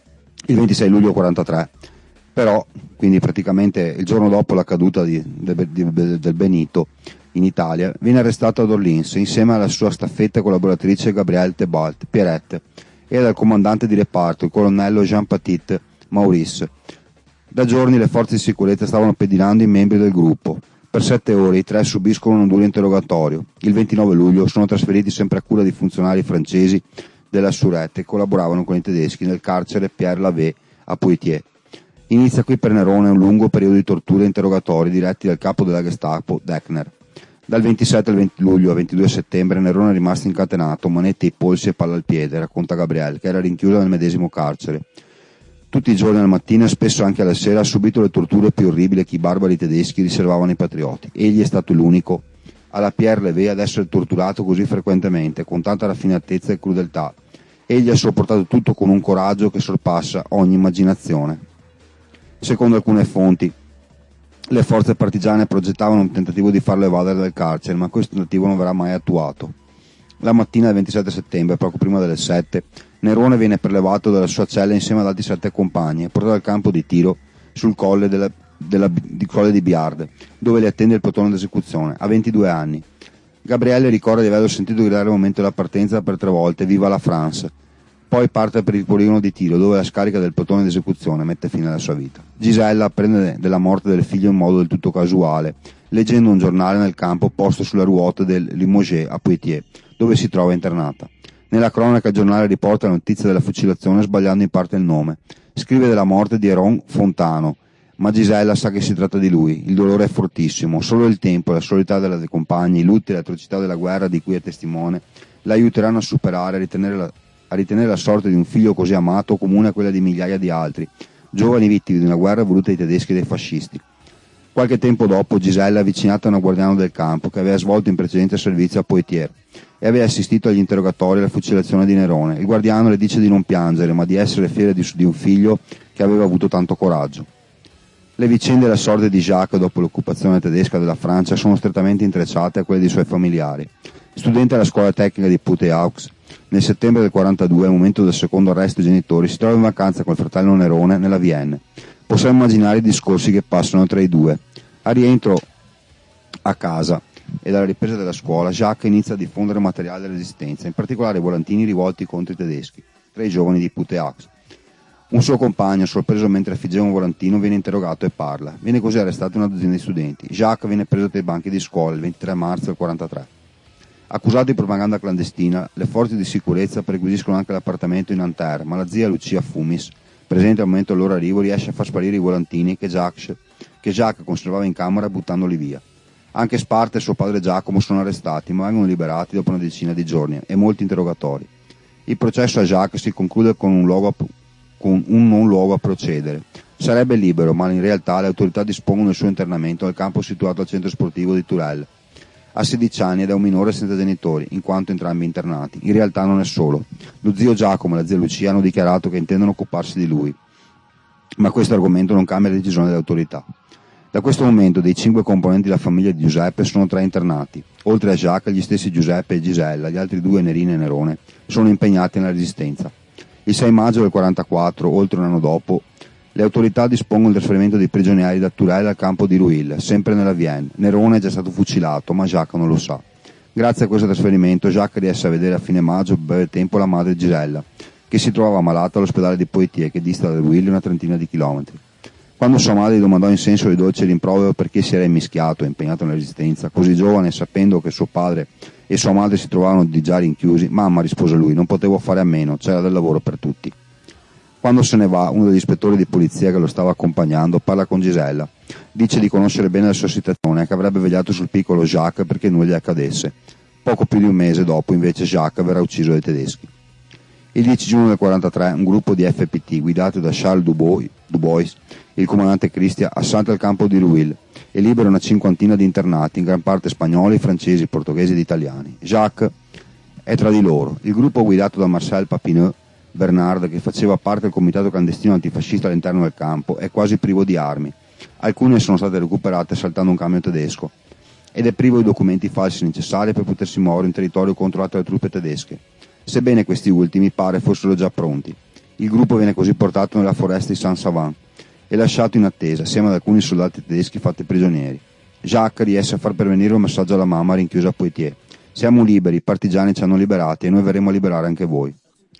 Il 26 luglio 43, però, quindi praticamente il giorno dopo la caduta del Benito in Italia, viene arrestato ad Orleans insieme alla sua staffetta collaboratrice Gabrielle Pierrette e dal comandante di reparto, il colonnello Jean-Baptiste Maurice, Da giorni le forze di sicurezza stavano pedinando i membri del gruppo. Per 7 ore i 3 subiscono un duro interrogatorio. Il 29 luglio sono trasferiti sempre a cura di funzionari francesi della Surette che collaboravano con i tedeschi nel carcere Pierre Lavé a Poitiers. Inizia qui per Nerone un lungo periodo di torture e interrogatori diretti dal capo della Gestapo, Deckner. Dal 27 al 20 luglio al 22 settembre Nerone è rimasto incatenato, manette ai polsi e palla al piede, racconta Gabriel, che era rinchiuso nel medesimo carcere. Tutti i giorni al mattino e spesso anche alla sera ha subito le torture più orribili che i barbari tedeschi riservavano ai patrioti. Egli è stato l'unico alla Pierre Levé ad essere torturato così frequentemente, con tanta raffinatezza e crudeltà. Egli ha sopportato tutto con un coraggio che sorpassa ogni immaginazione. Secondo alcune fonti, le forze partigiane progettavano un tentativo di farlo evadere dal carcere, ma questo tentativo non verrà mai attuato. La mattina del 27 settembre, poco prima delle 7, Nerone viene prelevato dalla sua cella insieme ad altri 7 compagni e portato al campo di tiro sul colle colle di Biard, dove le attende il plotone d'esecuzione. Ha 22 anni. Gabriele ricorda di averlo sentito gridare al momento della partenza per 3 volte «Viva la France!». Poi parte per il poligono di tiro, dove la scarica del plotone d'esecuzione mette fine alla sua vita. Gisella apprende della morte del figlio in modo del tutto casuale, leggendo un giornale nel campo posto sulla ruota del Limoges a Poitiers, dove si trova internata. Nella cronaca il giornale riporta la notizia della fucilazione sbagliando in parte il nome. Scrive della morte di Héron Fontano, ma Gisella sa che si tratta di lui. Il dolore è fortissimo, solo il tempo, la solità dei compagni, i lutti e le atrocità della guerra di cui è testimone la aiuteranno a superare, a ritenere la sorte di un figlio così amato comune a quella di migliaia di altri, giovani vittime di una guerra voluta dai tedeschi e dai fascisti. Qualche tempo dopo Gisella è avvicinata a una guardiano del campo che aveva svolto in precedente servizio a Poitiers e aveva assistito agli interrogatori e alla fucilazione di Nerone. Il guardiano le dice di non piangere, ma di essere fiera di un figlio che aveva avuto tanto coraggio. Le vicende e la sorte di Jacques dopo l'occupazione tedesca della Francia sono strettamente intrecciate a quelle dei suoi familiari. Studente alla scuola tecnica di Puteaux, nel settembre del 42, al momento del secondo arresto dei genitori, si trova in vacanza col fratello Nerone nella Vienne. Possiamo immaginare i discorsi che passano tra i due. A rientro a casa e dalla ripresa della scuola, Jacques inizia a diffondere materiale della resistenza, in particolare volantini rivolti contro i tedeschi, tra i giovani di Puteaux. Un suo compagno, sorpreso mentre affiggeva un volantino, viene interrogato e parla. Viene così arrestato una dozzina di studenti. Jacques viene preso dai banchi di scuola il 23 marzo del 43. Accusato di propaganda clandestina, le forze di sicurezza perquisiscono anche l'appartamento in Nanterre, ma la zia Lucia Fumis, presente al momento del loro arrivo, riesce a far sparire i volantini che Jacques conservava in camera buttandoli via. Anche Sparta e suo padre Giacomo sono arrestati, ma vengono liberati dopo una decina di giorni e molti interrogatori. Il processo a Jacques si conclude con un non luogo a procedere. Sarebbe libero, ma in realtà le autorità dispongono del suo internamento nel campo situato al centro sportivo di Tourelle. Ha 16 anni ed è un minore senza genitori, in quanto entrambi internati. In realtà non è solo. Lo zio Giacomo e la zia Lucia hanno dichiarato che intendono occuparsi di lui, ma questo argomento non cambia la decisione delle autorità. Da questo momento dei 5 componenti della famiglia di Giuseppe sono 3 internati. Oltre a Jacques, gli stessi Giuseppe e Gisella, gli altri 2 Nerina e Nerone, sono impegnati nella resistenza. Il 6 maggio del 44, oltre un anno dopo, le autorità dispongono del trasferimento dei prigionieri da Tourelle al campo di Rueil, sempre nella Vienne. Nerone è già stato fucilato, ma Jacques non lo sa. Grazie a questo trasferimento Jacques riesce a vedere a fine maggio per breve tempo la madre Gisella, che si trovava malata all'ospedale di Poitiers, che dista da Rueil una trentina di chilometri. Quando sua madre gli domandò in senso di dolce rimprovero perché si era immischiato e impegnato nella resistenza, così giovane, sapendo che suo padre e sua madre si trovavano di già rinchiusi, mamma, rispose lui, non potevo fare a meno, c'era del lavoro per tutti. Quando se ne va, uno degli ispettori di polizia che lo stava accompagnando parla con Gisella, dice di conoscere bene la sua situazione e che avrebbe vegliato sul piccolo Jacques perché nulla gli accadesse. Poco più di un mese dopo, invece, Jacques verrà ucciso dai tedeschi. Il 10 giugno del 43, un gruppo di FPT guidato da Charles Dubois, il comandante Christian, assalta il campo di Rueil e libera una cinquantina di internati, in gran parte spagnoli, francesi, portoghesi ed italiani. Jacques è tra di loro. Il gruppo guidato da Marcel Papineau Bernard, che faceva parte del comitato clandestino antifascista all'interno del campo, è quasi privo di armi. Alcune sono state recuperate saltando un camion tedesco ed è privo di documenti falsi necessari per potersi muovere in territorio controllato dalle truppe tedesche, sebbene questi ultimi pare fossero già pronti. Il gruppo viene così portato nella foresta di Saint-Savin e lasciato in attesa, assieme ad alcuni soldati tedeschi fatti prigionieri. Jacques riesce a far pervenire un messaggio alla mamma rinchiusa a Poitiers. Siamo liberi, i partigiani ci hanno liberati e noi verremo a liberare anche voi.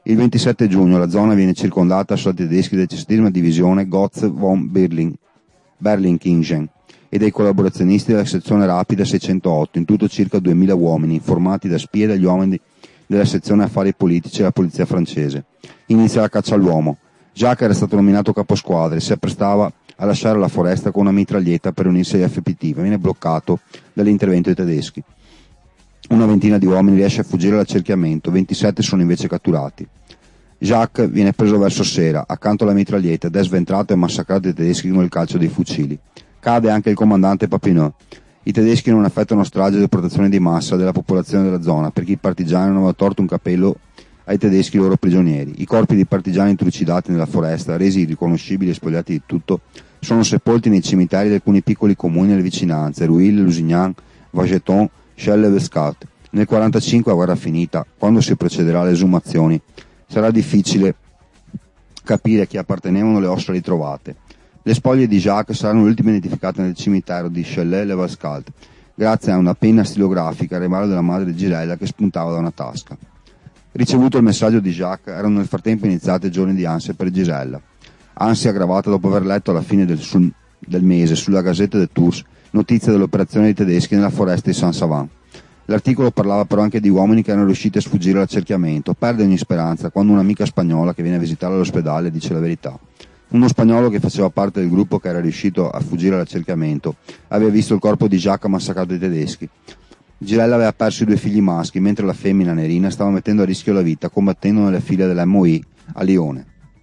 Il 27 giugno la zona viene circondata dai tedeschi della 17ª divisione Gotz von Berlinkingen e dai collaborazionisti della sezione rapida 608, in tutto circa 2000 uomini, informati da spie dagli uomini della sezione affari politici della polizia francese. Inizia la caccia all'uomo. Jacques era stato nominato caposquadra e si apprestava a lasciare la foresta con una mitraglietta per unirsi agli FPT, ma viene bloccato dall'intervento dei tedeschi. Una ventina di uomini riesce a fuggire dall'accerchiamento, 27 sono invece catturati. Jacques viene preso verso sera, accanto alla mitraglietta, ed è sventrato e massacrato dai tedeschi con il calcio dei fucili. Cade anche il comandante Papineau. I tedeschi non effettuano strage di protezione di massa della popolazione della zona, perché i partigiani non avevano torto un capello ai tedeschi loro prigionieri. I corpi di partigiani trucidati nella foresta, resi irriconoscibili e spogliati di tutto, sono sepolti nei cimiteri di alcuni piccoli comuni nelle vicinanze, Rueil, Lusignan, Vageton, Chelles-le-Vescat. Nel 1945, a guerra finita, quando si procederà alle esumazioni, sarà difficile capire a chi appartenevano le ossa ritrovate. Le spoglie di Jacques saranno le ultime identificate nel cimitero di Chelles-le-Vescat, grazie a una penna stilografica, regalo della madre di Girella, che spuntava da una tasca. Ricevuto il messaggio di Jacques, erano nel frattempo iniziati giorni di ansia per Gisella. Ansia aggravata dopo aver letto alla fine del mese sulla Gazzetta de Tours notizie dell'operazione dei tedeschi nella foresta di Saint-Savant. L'articolo parlava però anche di uomini che erano riusciti a sfuggire all'accerchiamento. Perde ogni speranza quando un'amica spagnola che viene a visitare all'ospedale dice la verità. Uno spagnolo che faceva parte del gruppo che era riuscito a fuggire all'accerchiamento aveva visto il corpo di Jacques massacrato dai tedeschi. Girella aveva perso i 2 figli maschi, mentre la femmina Nerina stava mettendo a rischio la vita combattendo nelle file dell'MOI a Lione.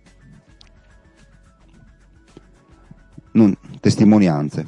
Testimonianze.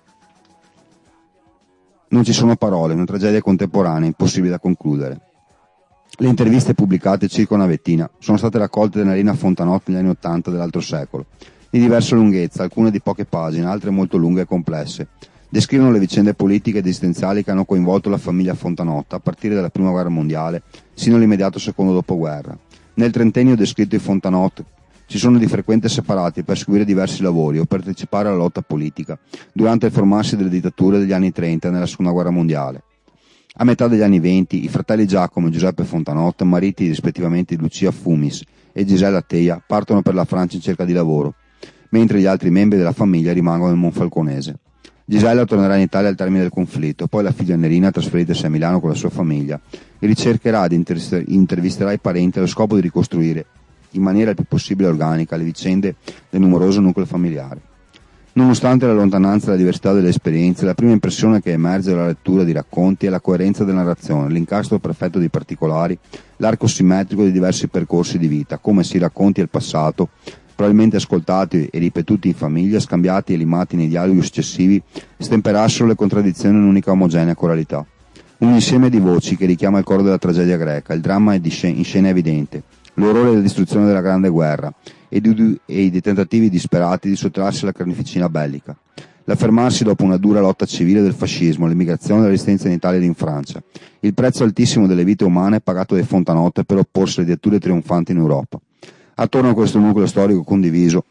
Non ci sono parole, una tragedia contemporanea, impossibile da concludere. Le interviste pubblicate circa una ventina sono state raccolte da Nerina Fontanot negli anni '80 dell'altro secolo, di diversa lunghezza, alcune di poche pagine, altre molto lunghe e complesse. Descrivono le vicende politiche ed esistenziali che hanno coinvolto la famiglia Fontanot a partire dalla Prima Guerra Mondiale sino all'immediato secondo dopoguerra. Nel trentennio descritto i Fontanot si sono di frequente separati per seguire diversi lavori o partecipare alla lotta politica durante il formarsi delle dittature degli anni 30 nella Seconda Guerra Mondiale. A metà degli anni 20 i fratelli Giacomo e Giuseppe Fontanot, mariti rispettivamente di Lucia Fumis e Gisella Teia, partono per la Francia in cerca di lavoro, mentre gli altri membri della famiglia rimangono nel Monfalconese. Gisella tornerà in Italia al termine del conflitto, poi la figlia Nerina, trasferitasi a Milano con la sua famiglia, ricercherà ed intervisterà i parenti allo scopo di ricostruire in maniera il più possibile organica le vicende del numeroso nucleo familiare. Nonostante la lontananza e la diversità delle esperienze, la prima impressione che emerge dalla lettura di racconti è la coerenza della narrazione, l'incastro perfetto di particolari, l'arco simmetrico di diversi percorsi di vita, come si racconti il passato, probabilmente ascoltati e ripetuti in famiglia, scambiati e limati nei dialoghi successivi, stemperassero le contraddizioni in un'unica omogenea coralità. Un insieme di voci che richiama il coro della tragedia greca, il dramma è in scena evidente, l'orrore della distruzione della Grande Guerra e dei tentativi disperati di sottrarsi alla carneficina bellica. L'affermarsi dopo una dura lotta civile del fascismo, l'immigrazione e la resistenza in Italia ed in Francia, il prezzo altissimo delle vite umane pagato dai Fontanot per opporsi alle dittature trionfanti in Europa. Attorno a questo nucleo storico condiviso,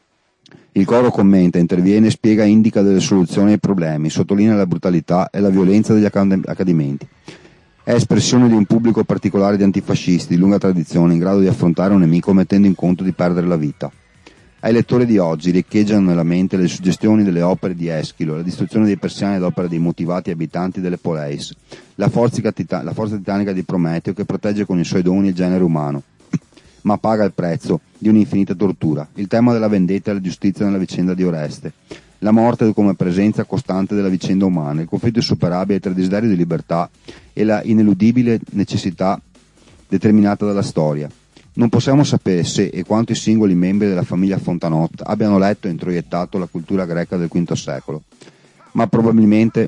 il coro commenta, interviene, spiega e indica delle soluzioni ai problemi, sottolinea la brutalità e la violenza degli accadimenti. È espressione di un pubblico particolare di antifascisti di lunga tradizione, in grado di affrontare un nemico mettendo in conto di perdere la vita. Ai lettori di oggi riecheggiano nella mente le suggestioni delle opere di Eschilo, la distruzione dei persiani ad opera dei motivati abitanti delle Poleis, la forza titanica di Prometeo che protegge con i suoi doni il genere umano, ma paga il prezzo di un'infinita tortura, il tema della vendetta e la giustizia nella vicenda di Oreste, la morte come presenza costante della vicenda umana, il conflitto insuperabile tra il desiderio di libertà e la ineludibile necessità determinata dalla storia. Non possiamo sapere se e quanto i singoli membri della famiglia Fontanot abbiano letto e introiettato la cultura greca del V secolo, ma probabilmente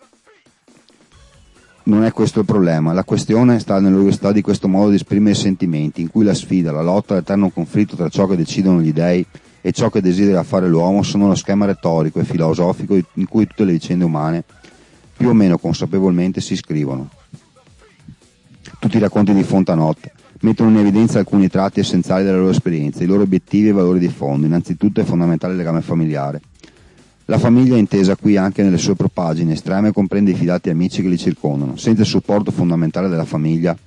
non è questo il problema. La questione sta nell'università di questo modo di esprimere sentimenti, in cui la sfida, la lotta, l'eterno conflitto tra ciò che decidono gli dei e ciò che desidera fare l'uomo sono lo schema retorico e filosofico in cui tutte le vicende umane più o meno consapevolmente si iscrivono. Tutti i racconti di Fontanot mettono in evidenza alcuni tratti essenziali della loro esperienza, i loro obiettivi e valori di fondo. Innanzitutto è fondamentale il legame familiare. La famiglia è intesa qui anche nelle sue propagine estreme e comprende i fidati amici che li circondano. Senza il supporto fondamentale della famiglia,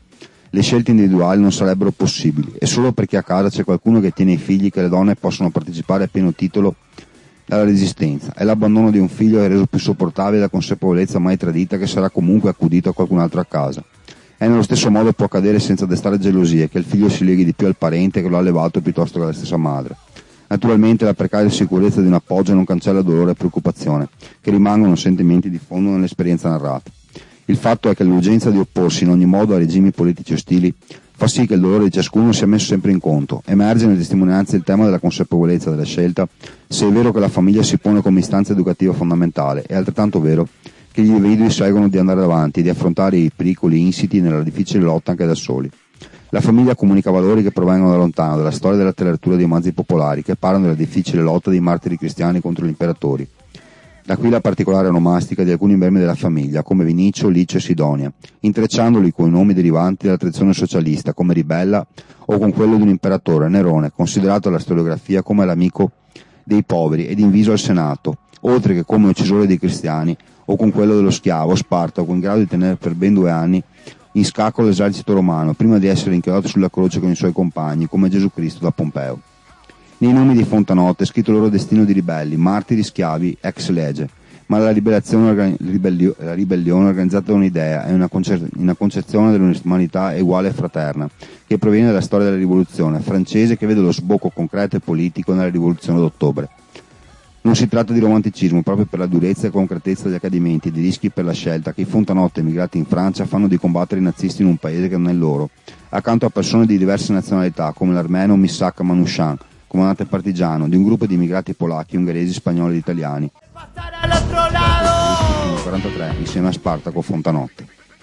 Le scelte individuali non sarebbero possibili, e solo perché a casa c'è qualcuno che tiene i figli che le donne possono partecipare a pieno titolo alla resistenza, e l'abbandono di un figlio è reso più sopportabile la consapevolezza mai tradita che sarà comunque accudito a qualcun altro a casa. E nello stesso modo può accadere senza destare gelosie che il figlio si leghi di più al parente che lo ha allevato piuttosto che alla stessa madre. Naturalmente la precaria sicurezza di un appoggio non cancella dolore e preoccupazione, che rimangono sentimenti di fondo nell'esperienza narrata. Il fatto è che l'urgenza di opporsi in ogni modo a regimi politici ostili fa sì che il dolore di ciascuno sia messo sempre in conto. Emerge nelle testimonianze il tema della consapevolezza della scelta, se è vero che la famiglia si pone come istanza educativa fondamentale, è altrettanto vero che gli individui scelgono di andare avanti e di affrontare i pericoli insiti nella difficile lotta anche da soli. La famiglia comunica valori che provengono da lontano, dalla storia della letteratura dei romanzi popolari, che parlano della difficile lotta dei martiri cristiani contro gli imperatori. Da qui la particolare onomastica di alcuni membri della famiglia, come Vinicio, Licio e Sidonia, intrecciandoli con i nomi derivanti dalla tradizione socialista, come Ribella, o con quello di un imperatore, Nerone, considerato dalla storiografia come l'amico dei poveri ed inviso al Senato, oltre che come uccisore dei cristiani, o con quello dello schiavo, Spartaco, in grado di tenere per ben 2 anni in scacco l'esercito romano, prima di essere inchiodato sulla croce con i suoi compagni, come Gesù Cristo da Pompeo. Nei nomi di Fontanotte è scritto il loro destino di ribelli, martiri, schiavi, ex lege, ma la ribellione organizzata da un'idea è una concezione dell'umanità uguale e fraterna, che proviene dalla storia della rivoluzione francese, che vede lo sbocco concreto e politico nella rivoluzione d'ottobre. Non si tratta di romanticismo, proprio per la durezza e concretezza degli accadimenti e dei rischi per la scelta che i Fontanotte emigrati in Francia fanno di combattere i nazisti in un paese che non è il loro, accanto a persone di diverse nazionalità come l'armeno Missak Manouchian, comandante partigiano di un gruppo di immigrati polacchi, ungheresi, spagnoli ed italiani. Nel 1943 insieme a Spartaco Fontanotte.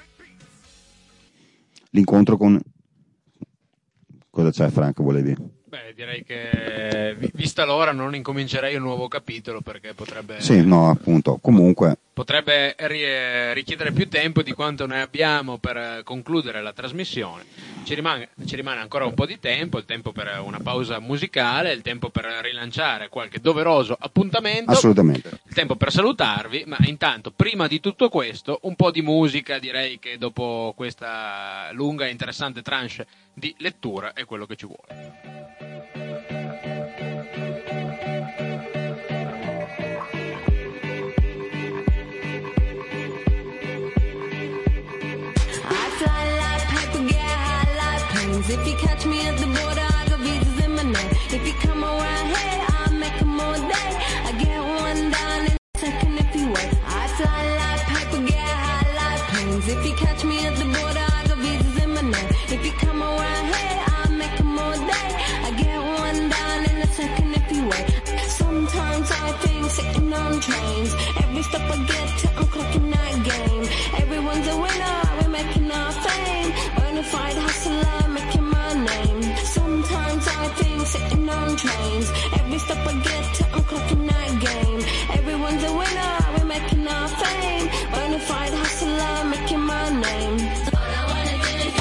L'incontro con... Cosa c'è, Frank, volevi? Beh, direi che vista l'ora non incomincerei un nuovo capitolo perché potrebbe... Sì, no, appunto, comunque... Potrebbe richiedere più tempo di quanto ne abbiamo per concludere la trasmissione. Ci rimane ancora un po' di tempo, il tempo per una pausa musicale, il tempo per rilanciare qualche doveroso appuntamento. Assolutamente. Il tempo per salutarvi, ma intanto, prima di tutto questo, un po' di musica, direi che dopo questa lunga e interessante tranche di lettura è quello che ci vuole. If you catch me at the border, I got visas in my name. If you come around here, I'll make them all day. I get one down in a second if you wait. I fly like paper, get high like planes. If you catch me at the border, I got visas in my name. If you come around here, I'll make them all day. I get one down in a second if you wait. Sometimes I think sitting on trains. Every step I get to, I'm clocking that game. Everyone's a winner, we're making our fame. Bonafide hustler, making my name. Sometimes I think sitting on trains. Every step I get to, I'm clocking that game. Everyone's a winner, we're making our fame. Bonafide hustler, making my name. All I wanna do is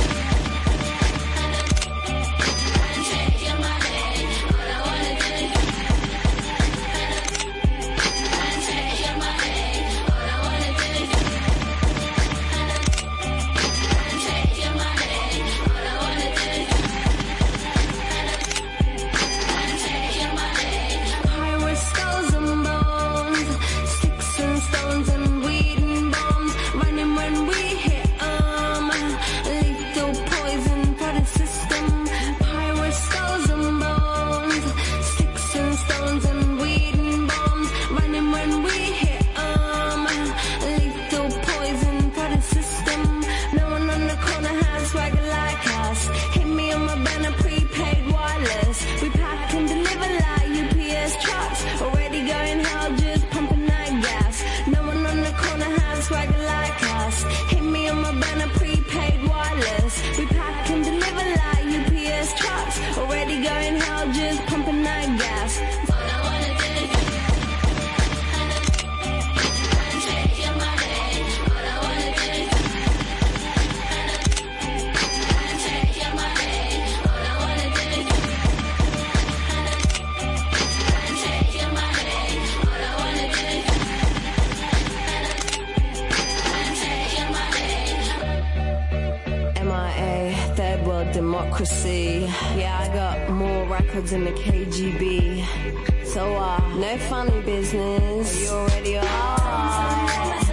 take your money. All I wanna do is take your money. All I wanna do is take your money. All I wanna do is take your money. Pirate skulls world democracy. Yeah, I got more records than the KGB. So, no funny business. You already are.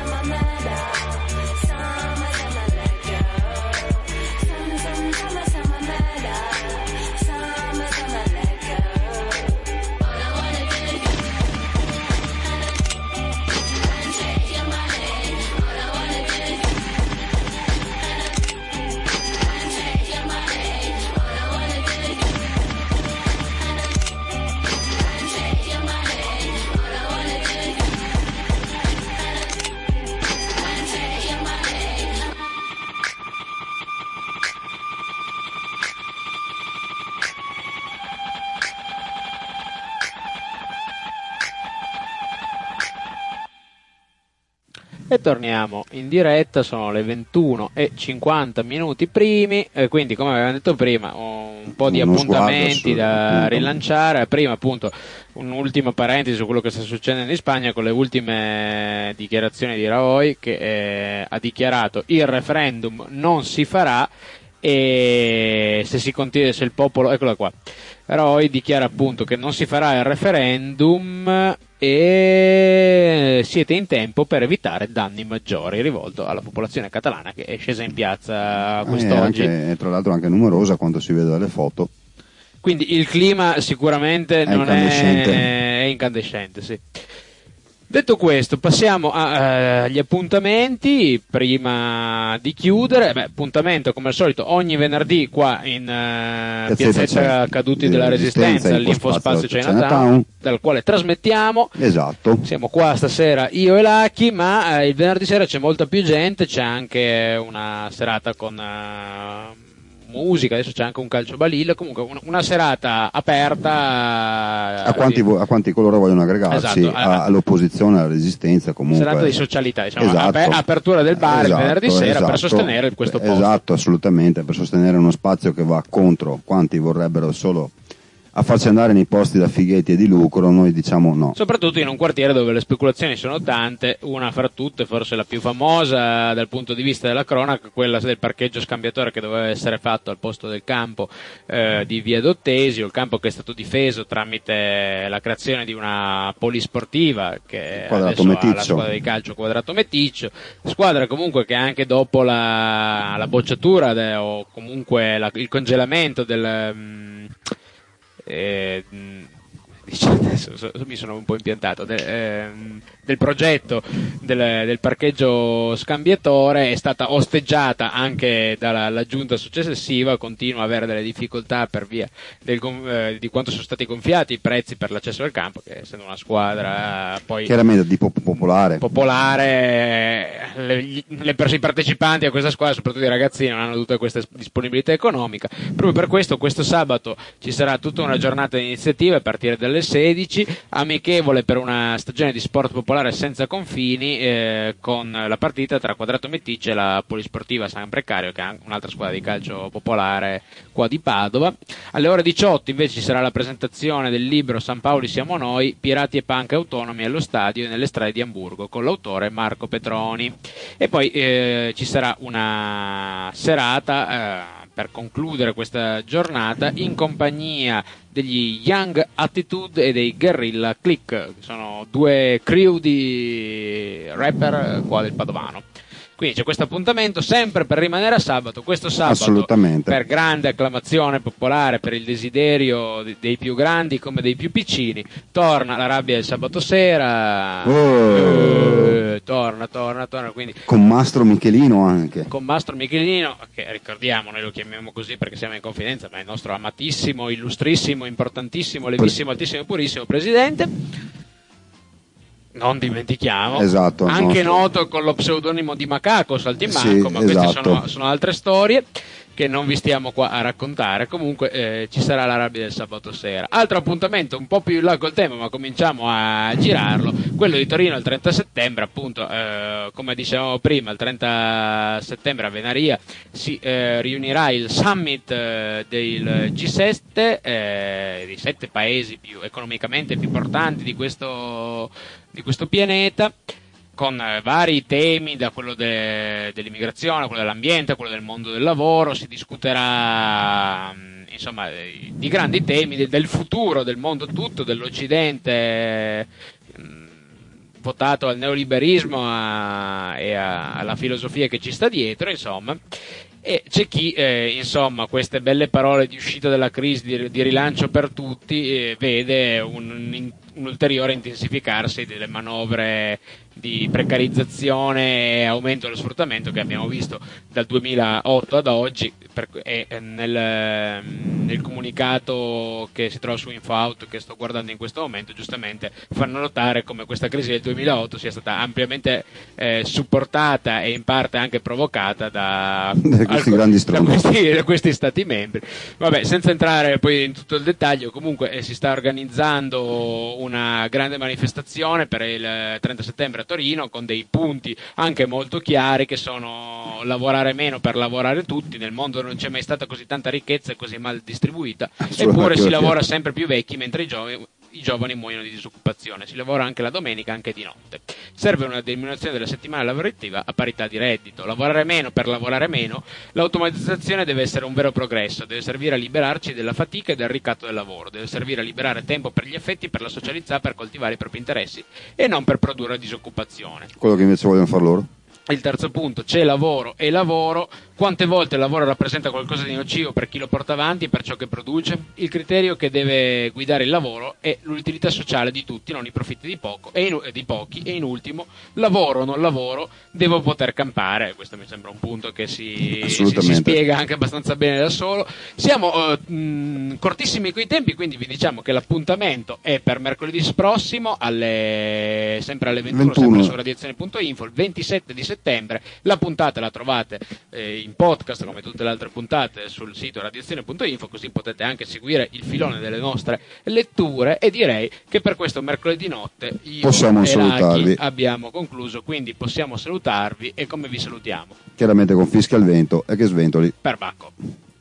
E torniamo in diretta, sono le 21:50 primi, quindi come avevamo detto prima un po' di appuntamenti da rilanciare. Prima appunto un'ultima parentesi su quello che sta succedendo in Spagna con le ultime dichiarazioni di Rajoy, che ha dichiarato il referendum non si farà e se il popolo, eccola qua, Rajoy dichiara appunto che non si farà il referendum e siete in tempo per evitare danni maggiori, rivolto alla popolazione catalana che è scesa in piazza quest'oggi. E tra l'altro anche numerosa quanto si vede dalle foto. Quindi il clima sicuramente è incandescente, sì. Detto questo, passiamo agli appuntamenti. Prima di chiudere, appuntamento come al solito ogni venerdì qua in Piazzetta Caduti della Resistenza, all'Infospazio Chinatown, dal quale trasmettiamo. Esatto. Siamo qua stasera io e Lucky, ma il venerdì sera c'è molta più gente, c'è anche una serata con musica, adesso c'è anche un calcio balilla, comunque una serata aperta a quanti coloro vogliono aggregarsi, esatto, all'opposizione, alla resistenza, comunque serata di socialità, diciamo, esatto, apertura del bar il venerdì sera, esatto, per sostenere questo posto. Esatto, assolutamente, per sostenere uno spazio che va contro quanti vorrebbero solo a farci andare nei posti da fighetti e di lucro. Noi diciamo no. Soprattutto in un quartiere dove le speculazioni sono tante, una fra tutte, forse la più famosa dal punto di vista della cronaca, quella del parcheggio scambiatore che doveva essere fatto al posto del campo di Via Dottesio, il campo che è stato difeso tramite la creazione di una polisportiva che adesso ha la squadra di calcio Quadrato Meticcio, squadra comunque che anche dopo la bocciatura o comunque il congelamento adesso mi sono un po' impiantato del progetto del parcheggio scambiatore, è stata osteggiata anche dalla giunta successiva, continua a avere delle difficoltà per via di quanto sono stati gonfiati i prezzi per l'accesso al campo, che essendo una squadra poi chiaramente di popolare, i partecipanti a questa squadra, soprattutto i ragazzini, non hanno tutta questa disponibilità economica. Proprio per questo sabato ci sarà tutta una giornata di iniziative a partire dalle 16, amichevole per una stagione di sport popolare senza confini, con la partita tra Quadrato Meticcio e la Polisportiva San Precario, che è anche un'altra squadra di calcio popolare qua di Padova. Alle ore 18 invece ci sarà la presentazione del libro San Paoli siamo noi, pirati e punk autonomi allo stadio e nelle strade di Amburgo, con l'autore Marco Petroni. E poi ci sarà una serata per concludere questa giornata in compagnia degli Young Attitude e dei Guerrilla Click, che sono due crew di rapper qua del Padovano. Quindi c'è questo appuntamento sempre per rimanere a sabato. Questo sabato, per grande acclamazione popolare, per il desiderio dei più grandi come dei più piccini, torna la rabbia del sabato sera. Torna, quindi con Mastro Michelino anche. Con Mastro Michelino, che ricordiamo, noi lo chiamiamo così perché siamo in confidenza, ma è il nostro amatissimo, illustrissimo, importantissimo, levissimo, altissimo e purissimo presidente. Non dimentichiamo, esatto, anche noto con lo pseudonimo di Macaco Saltimbanco, ma esatto. Queste sono altre storie che non vi stiamo qua a raccontare. Comunque ci sarà la rabbia del sabato sera. Altro appuntamento un po' più in là col tema, ma cominciamo a girarlo, quello di Torino il 30 settembre, appunto, come dicevamo prima, il 30 settembre a Venaria si riunirà il summit del G7, di 7 paesi economicamente più importanti di questo pianeta, con vari temi, da quello dell'immigrazione, quello dell'ambiente, quello del mondo del lavoro. Si discuterà insomma di grandi temi del futuro del mondo tutto, dell'Occidente votato al neoliberismo e alla filosofia che ci sta dietro, insomma. E c'è chi, insomma, queste belle parole di uscita dalla crisi, di rilancio per tutti, vede un ulteriore intensificarsi delle manovre di precarizzazione e aumento dello sfruttamento che abbiamo visto dal 2008 ad oggi, e nel comunicato che si trova su InfoAuto, che sto guardando in questo momento, giustamente fanno notare come questa crisi del 2008 sia stata ampiamente supportata e in parte anche provocata da questi stati membri. Vabbè, senza entrare poi in tutto il dettaglio, comunque si sta organizzando una grande manifestazione per il 30 settembre a Torino, con dei punti anche molto chiari, che sono lavorare meno per lavorare tutti. Nel mondo non c'è mai stata così tanta ricchezza e così mal distribuita, eppure si lavora sempre più vecchi, mentre i giovani muoiono di disoccupazione. Si lavora anche la domenica, anche di notte. Serve una diminuzione della settimana lavorativa a parità di reddito. Lavorare meno per lavorare meno. L'automatizzazione deve essere un vero progresso, deve servire a liberarci della fatica e del ricatto del lavoro, deve servire a liberare tempo per gli affetti, per la socialità, per coltivare i propri interessi e non per produrre disoccupazione. Quello che invece vogliono fare loro. Il terzo punto, c'è lavoro e lavoro. Quante volte il lavoro rappresenta qualcosa di nocivo per chi lo porta avanti, per ciò che produce? Il criterio che deve guidare il lavoro è l'utilità sociale di tutti, non i profitti di pochi. E in ultimo, lavoro o non lavoro, devo poter campare. Questo mi sembra un punto che si spiega anche abbastanza bene da solo. Siamo cortissimi coi tempi, quindi vi diciamo che l'appuntamento è per mercoledì prossimo sempre alle 21. Sempre su radiazione.info, il 27 di settembre. La puntata la trovate in podcast come tutte le altre puntate sul sito radiazione.info, così potete anche seguire il filone delle nostre letture, e direi che per questo mercoledì notte possiamo salutarvi. Abbiamo concluso, quindi possiamo salutarvi. E come vi salutiamo? Chiaramente con fischia al vento e che sventoli. Per Bacco.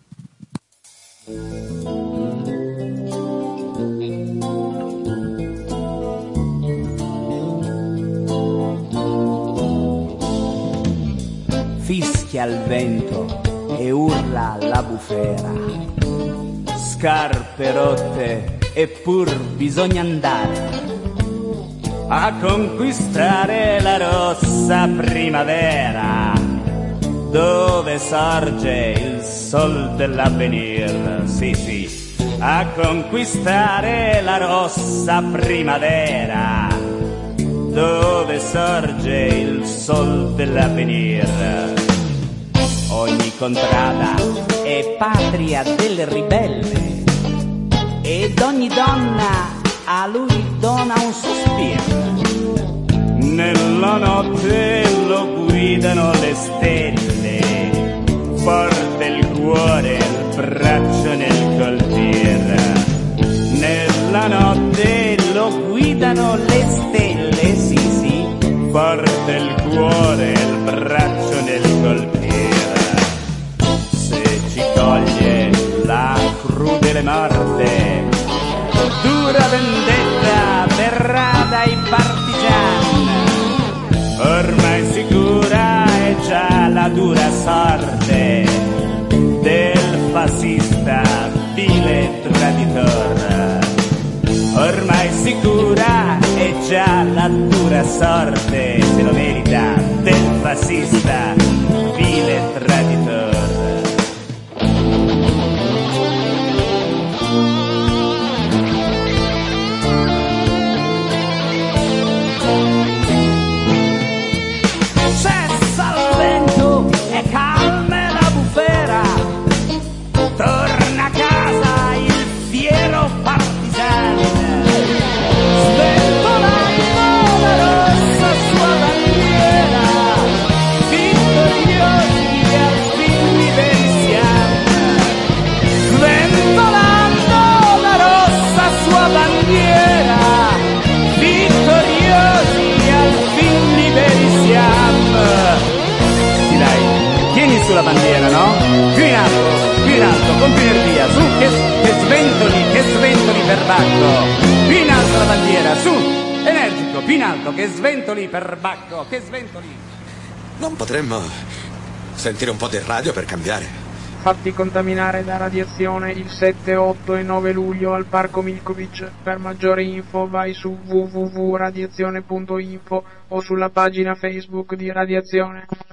Fischia il vento e urla la bufera, scarpe rotte eppur bisogna andare a conquistare la rossa primavera, dove sorge il sol dell'avvenir. Sì, a conquistare la rossa primavera, dove sorge il sol dell'avvenir. Ogni contrada è patria del ribelle, ed ogni donna a lui dona un sospiro. Nella notte lo guidano le stelle, forte il cuore, il braccio nel colpir. Nella notte lo guidano le stelle, sì, forte il cuore, il braccio nel colpir. Se ci coglie la crudele morte, dura vendetta verrà dai partigiani. Ormai sicura è già la dura sorte del fascista vile traditor. Ormai sicura è già la dura sorte, se lo merita, del fascista vile traditor. Cessa il vento e calma la bufera, torna a casa il fiero partigiano, sventolando la rossa sua bandiera, vittoriosi al fin liberi siamo. Sventolando la rossa sua bandiera, vittoriosi al fin liberi siamo. Sì dai, tieni sulla bandiera, no? Più in alto, con più energia, su, che sventoli per Bacco. Più in alto la bandiera, su, energico, più Più in alto, che sventoli per Bacco, che sventoli. Non potremmo sentire un po' di radio per cambiare? Fatti contaminare da radiazione il 7, 8 e 9 luglio al Parco Milkovic. Per maggiori info vai su www.radiazione.info o sulla pagina Facebook di Radiazione.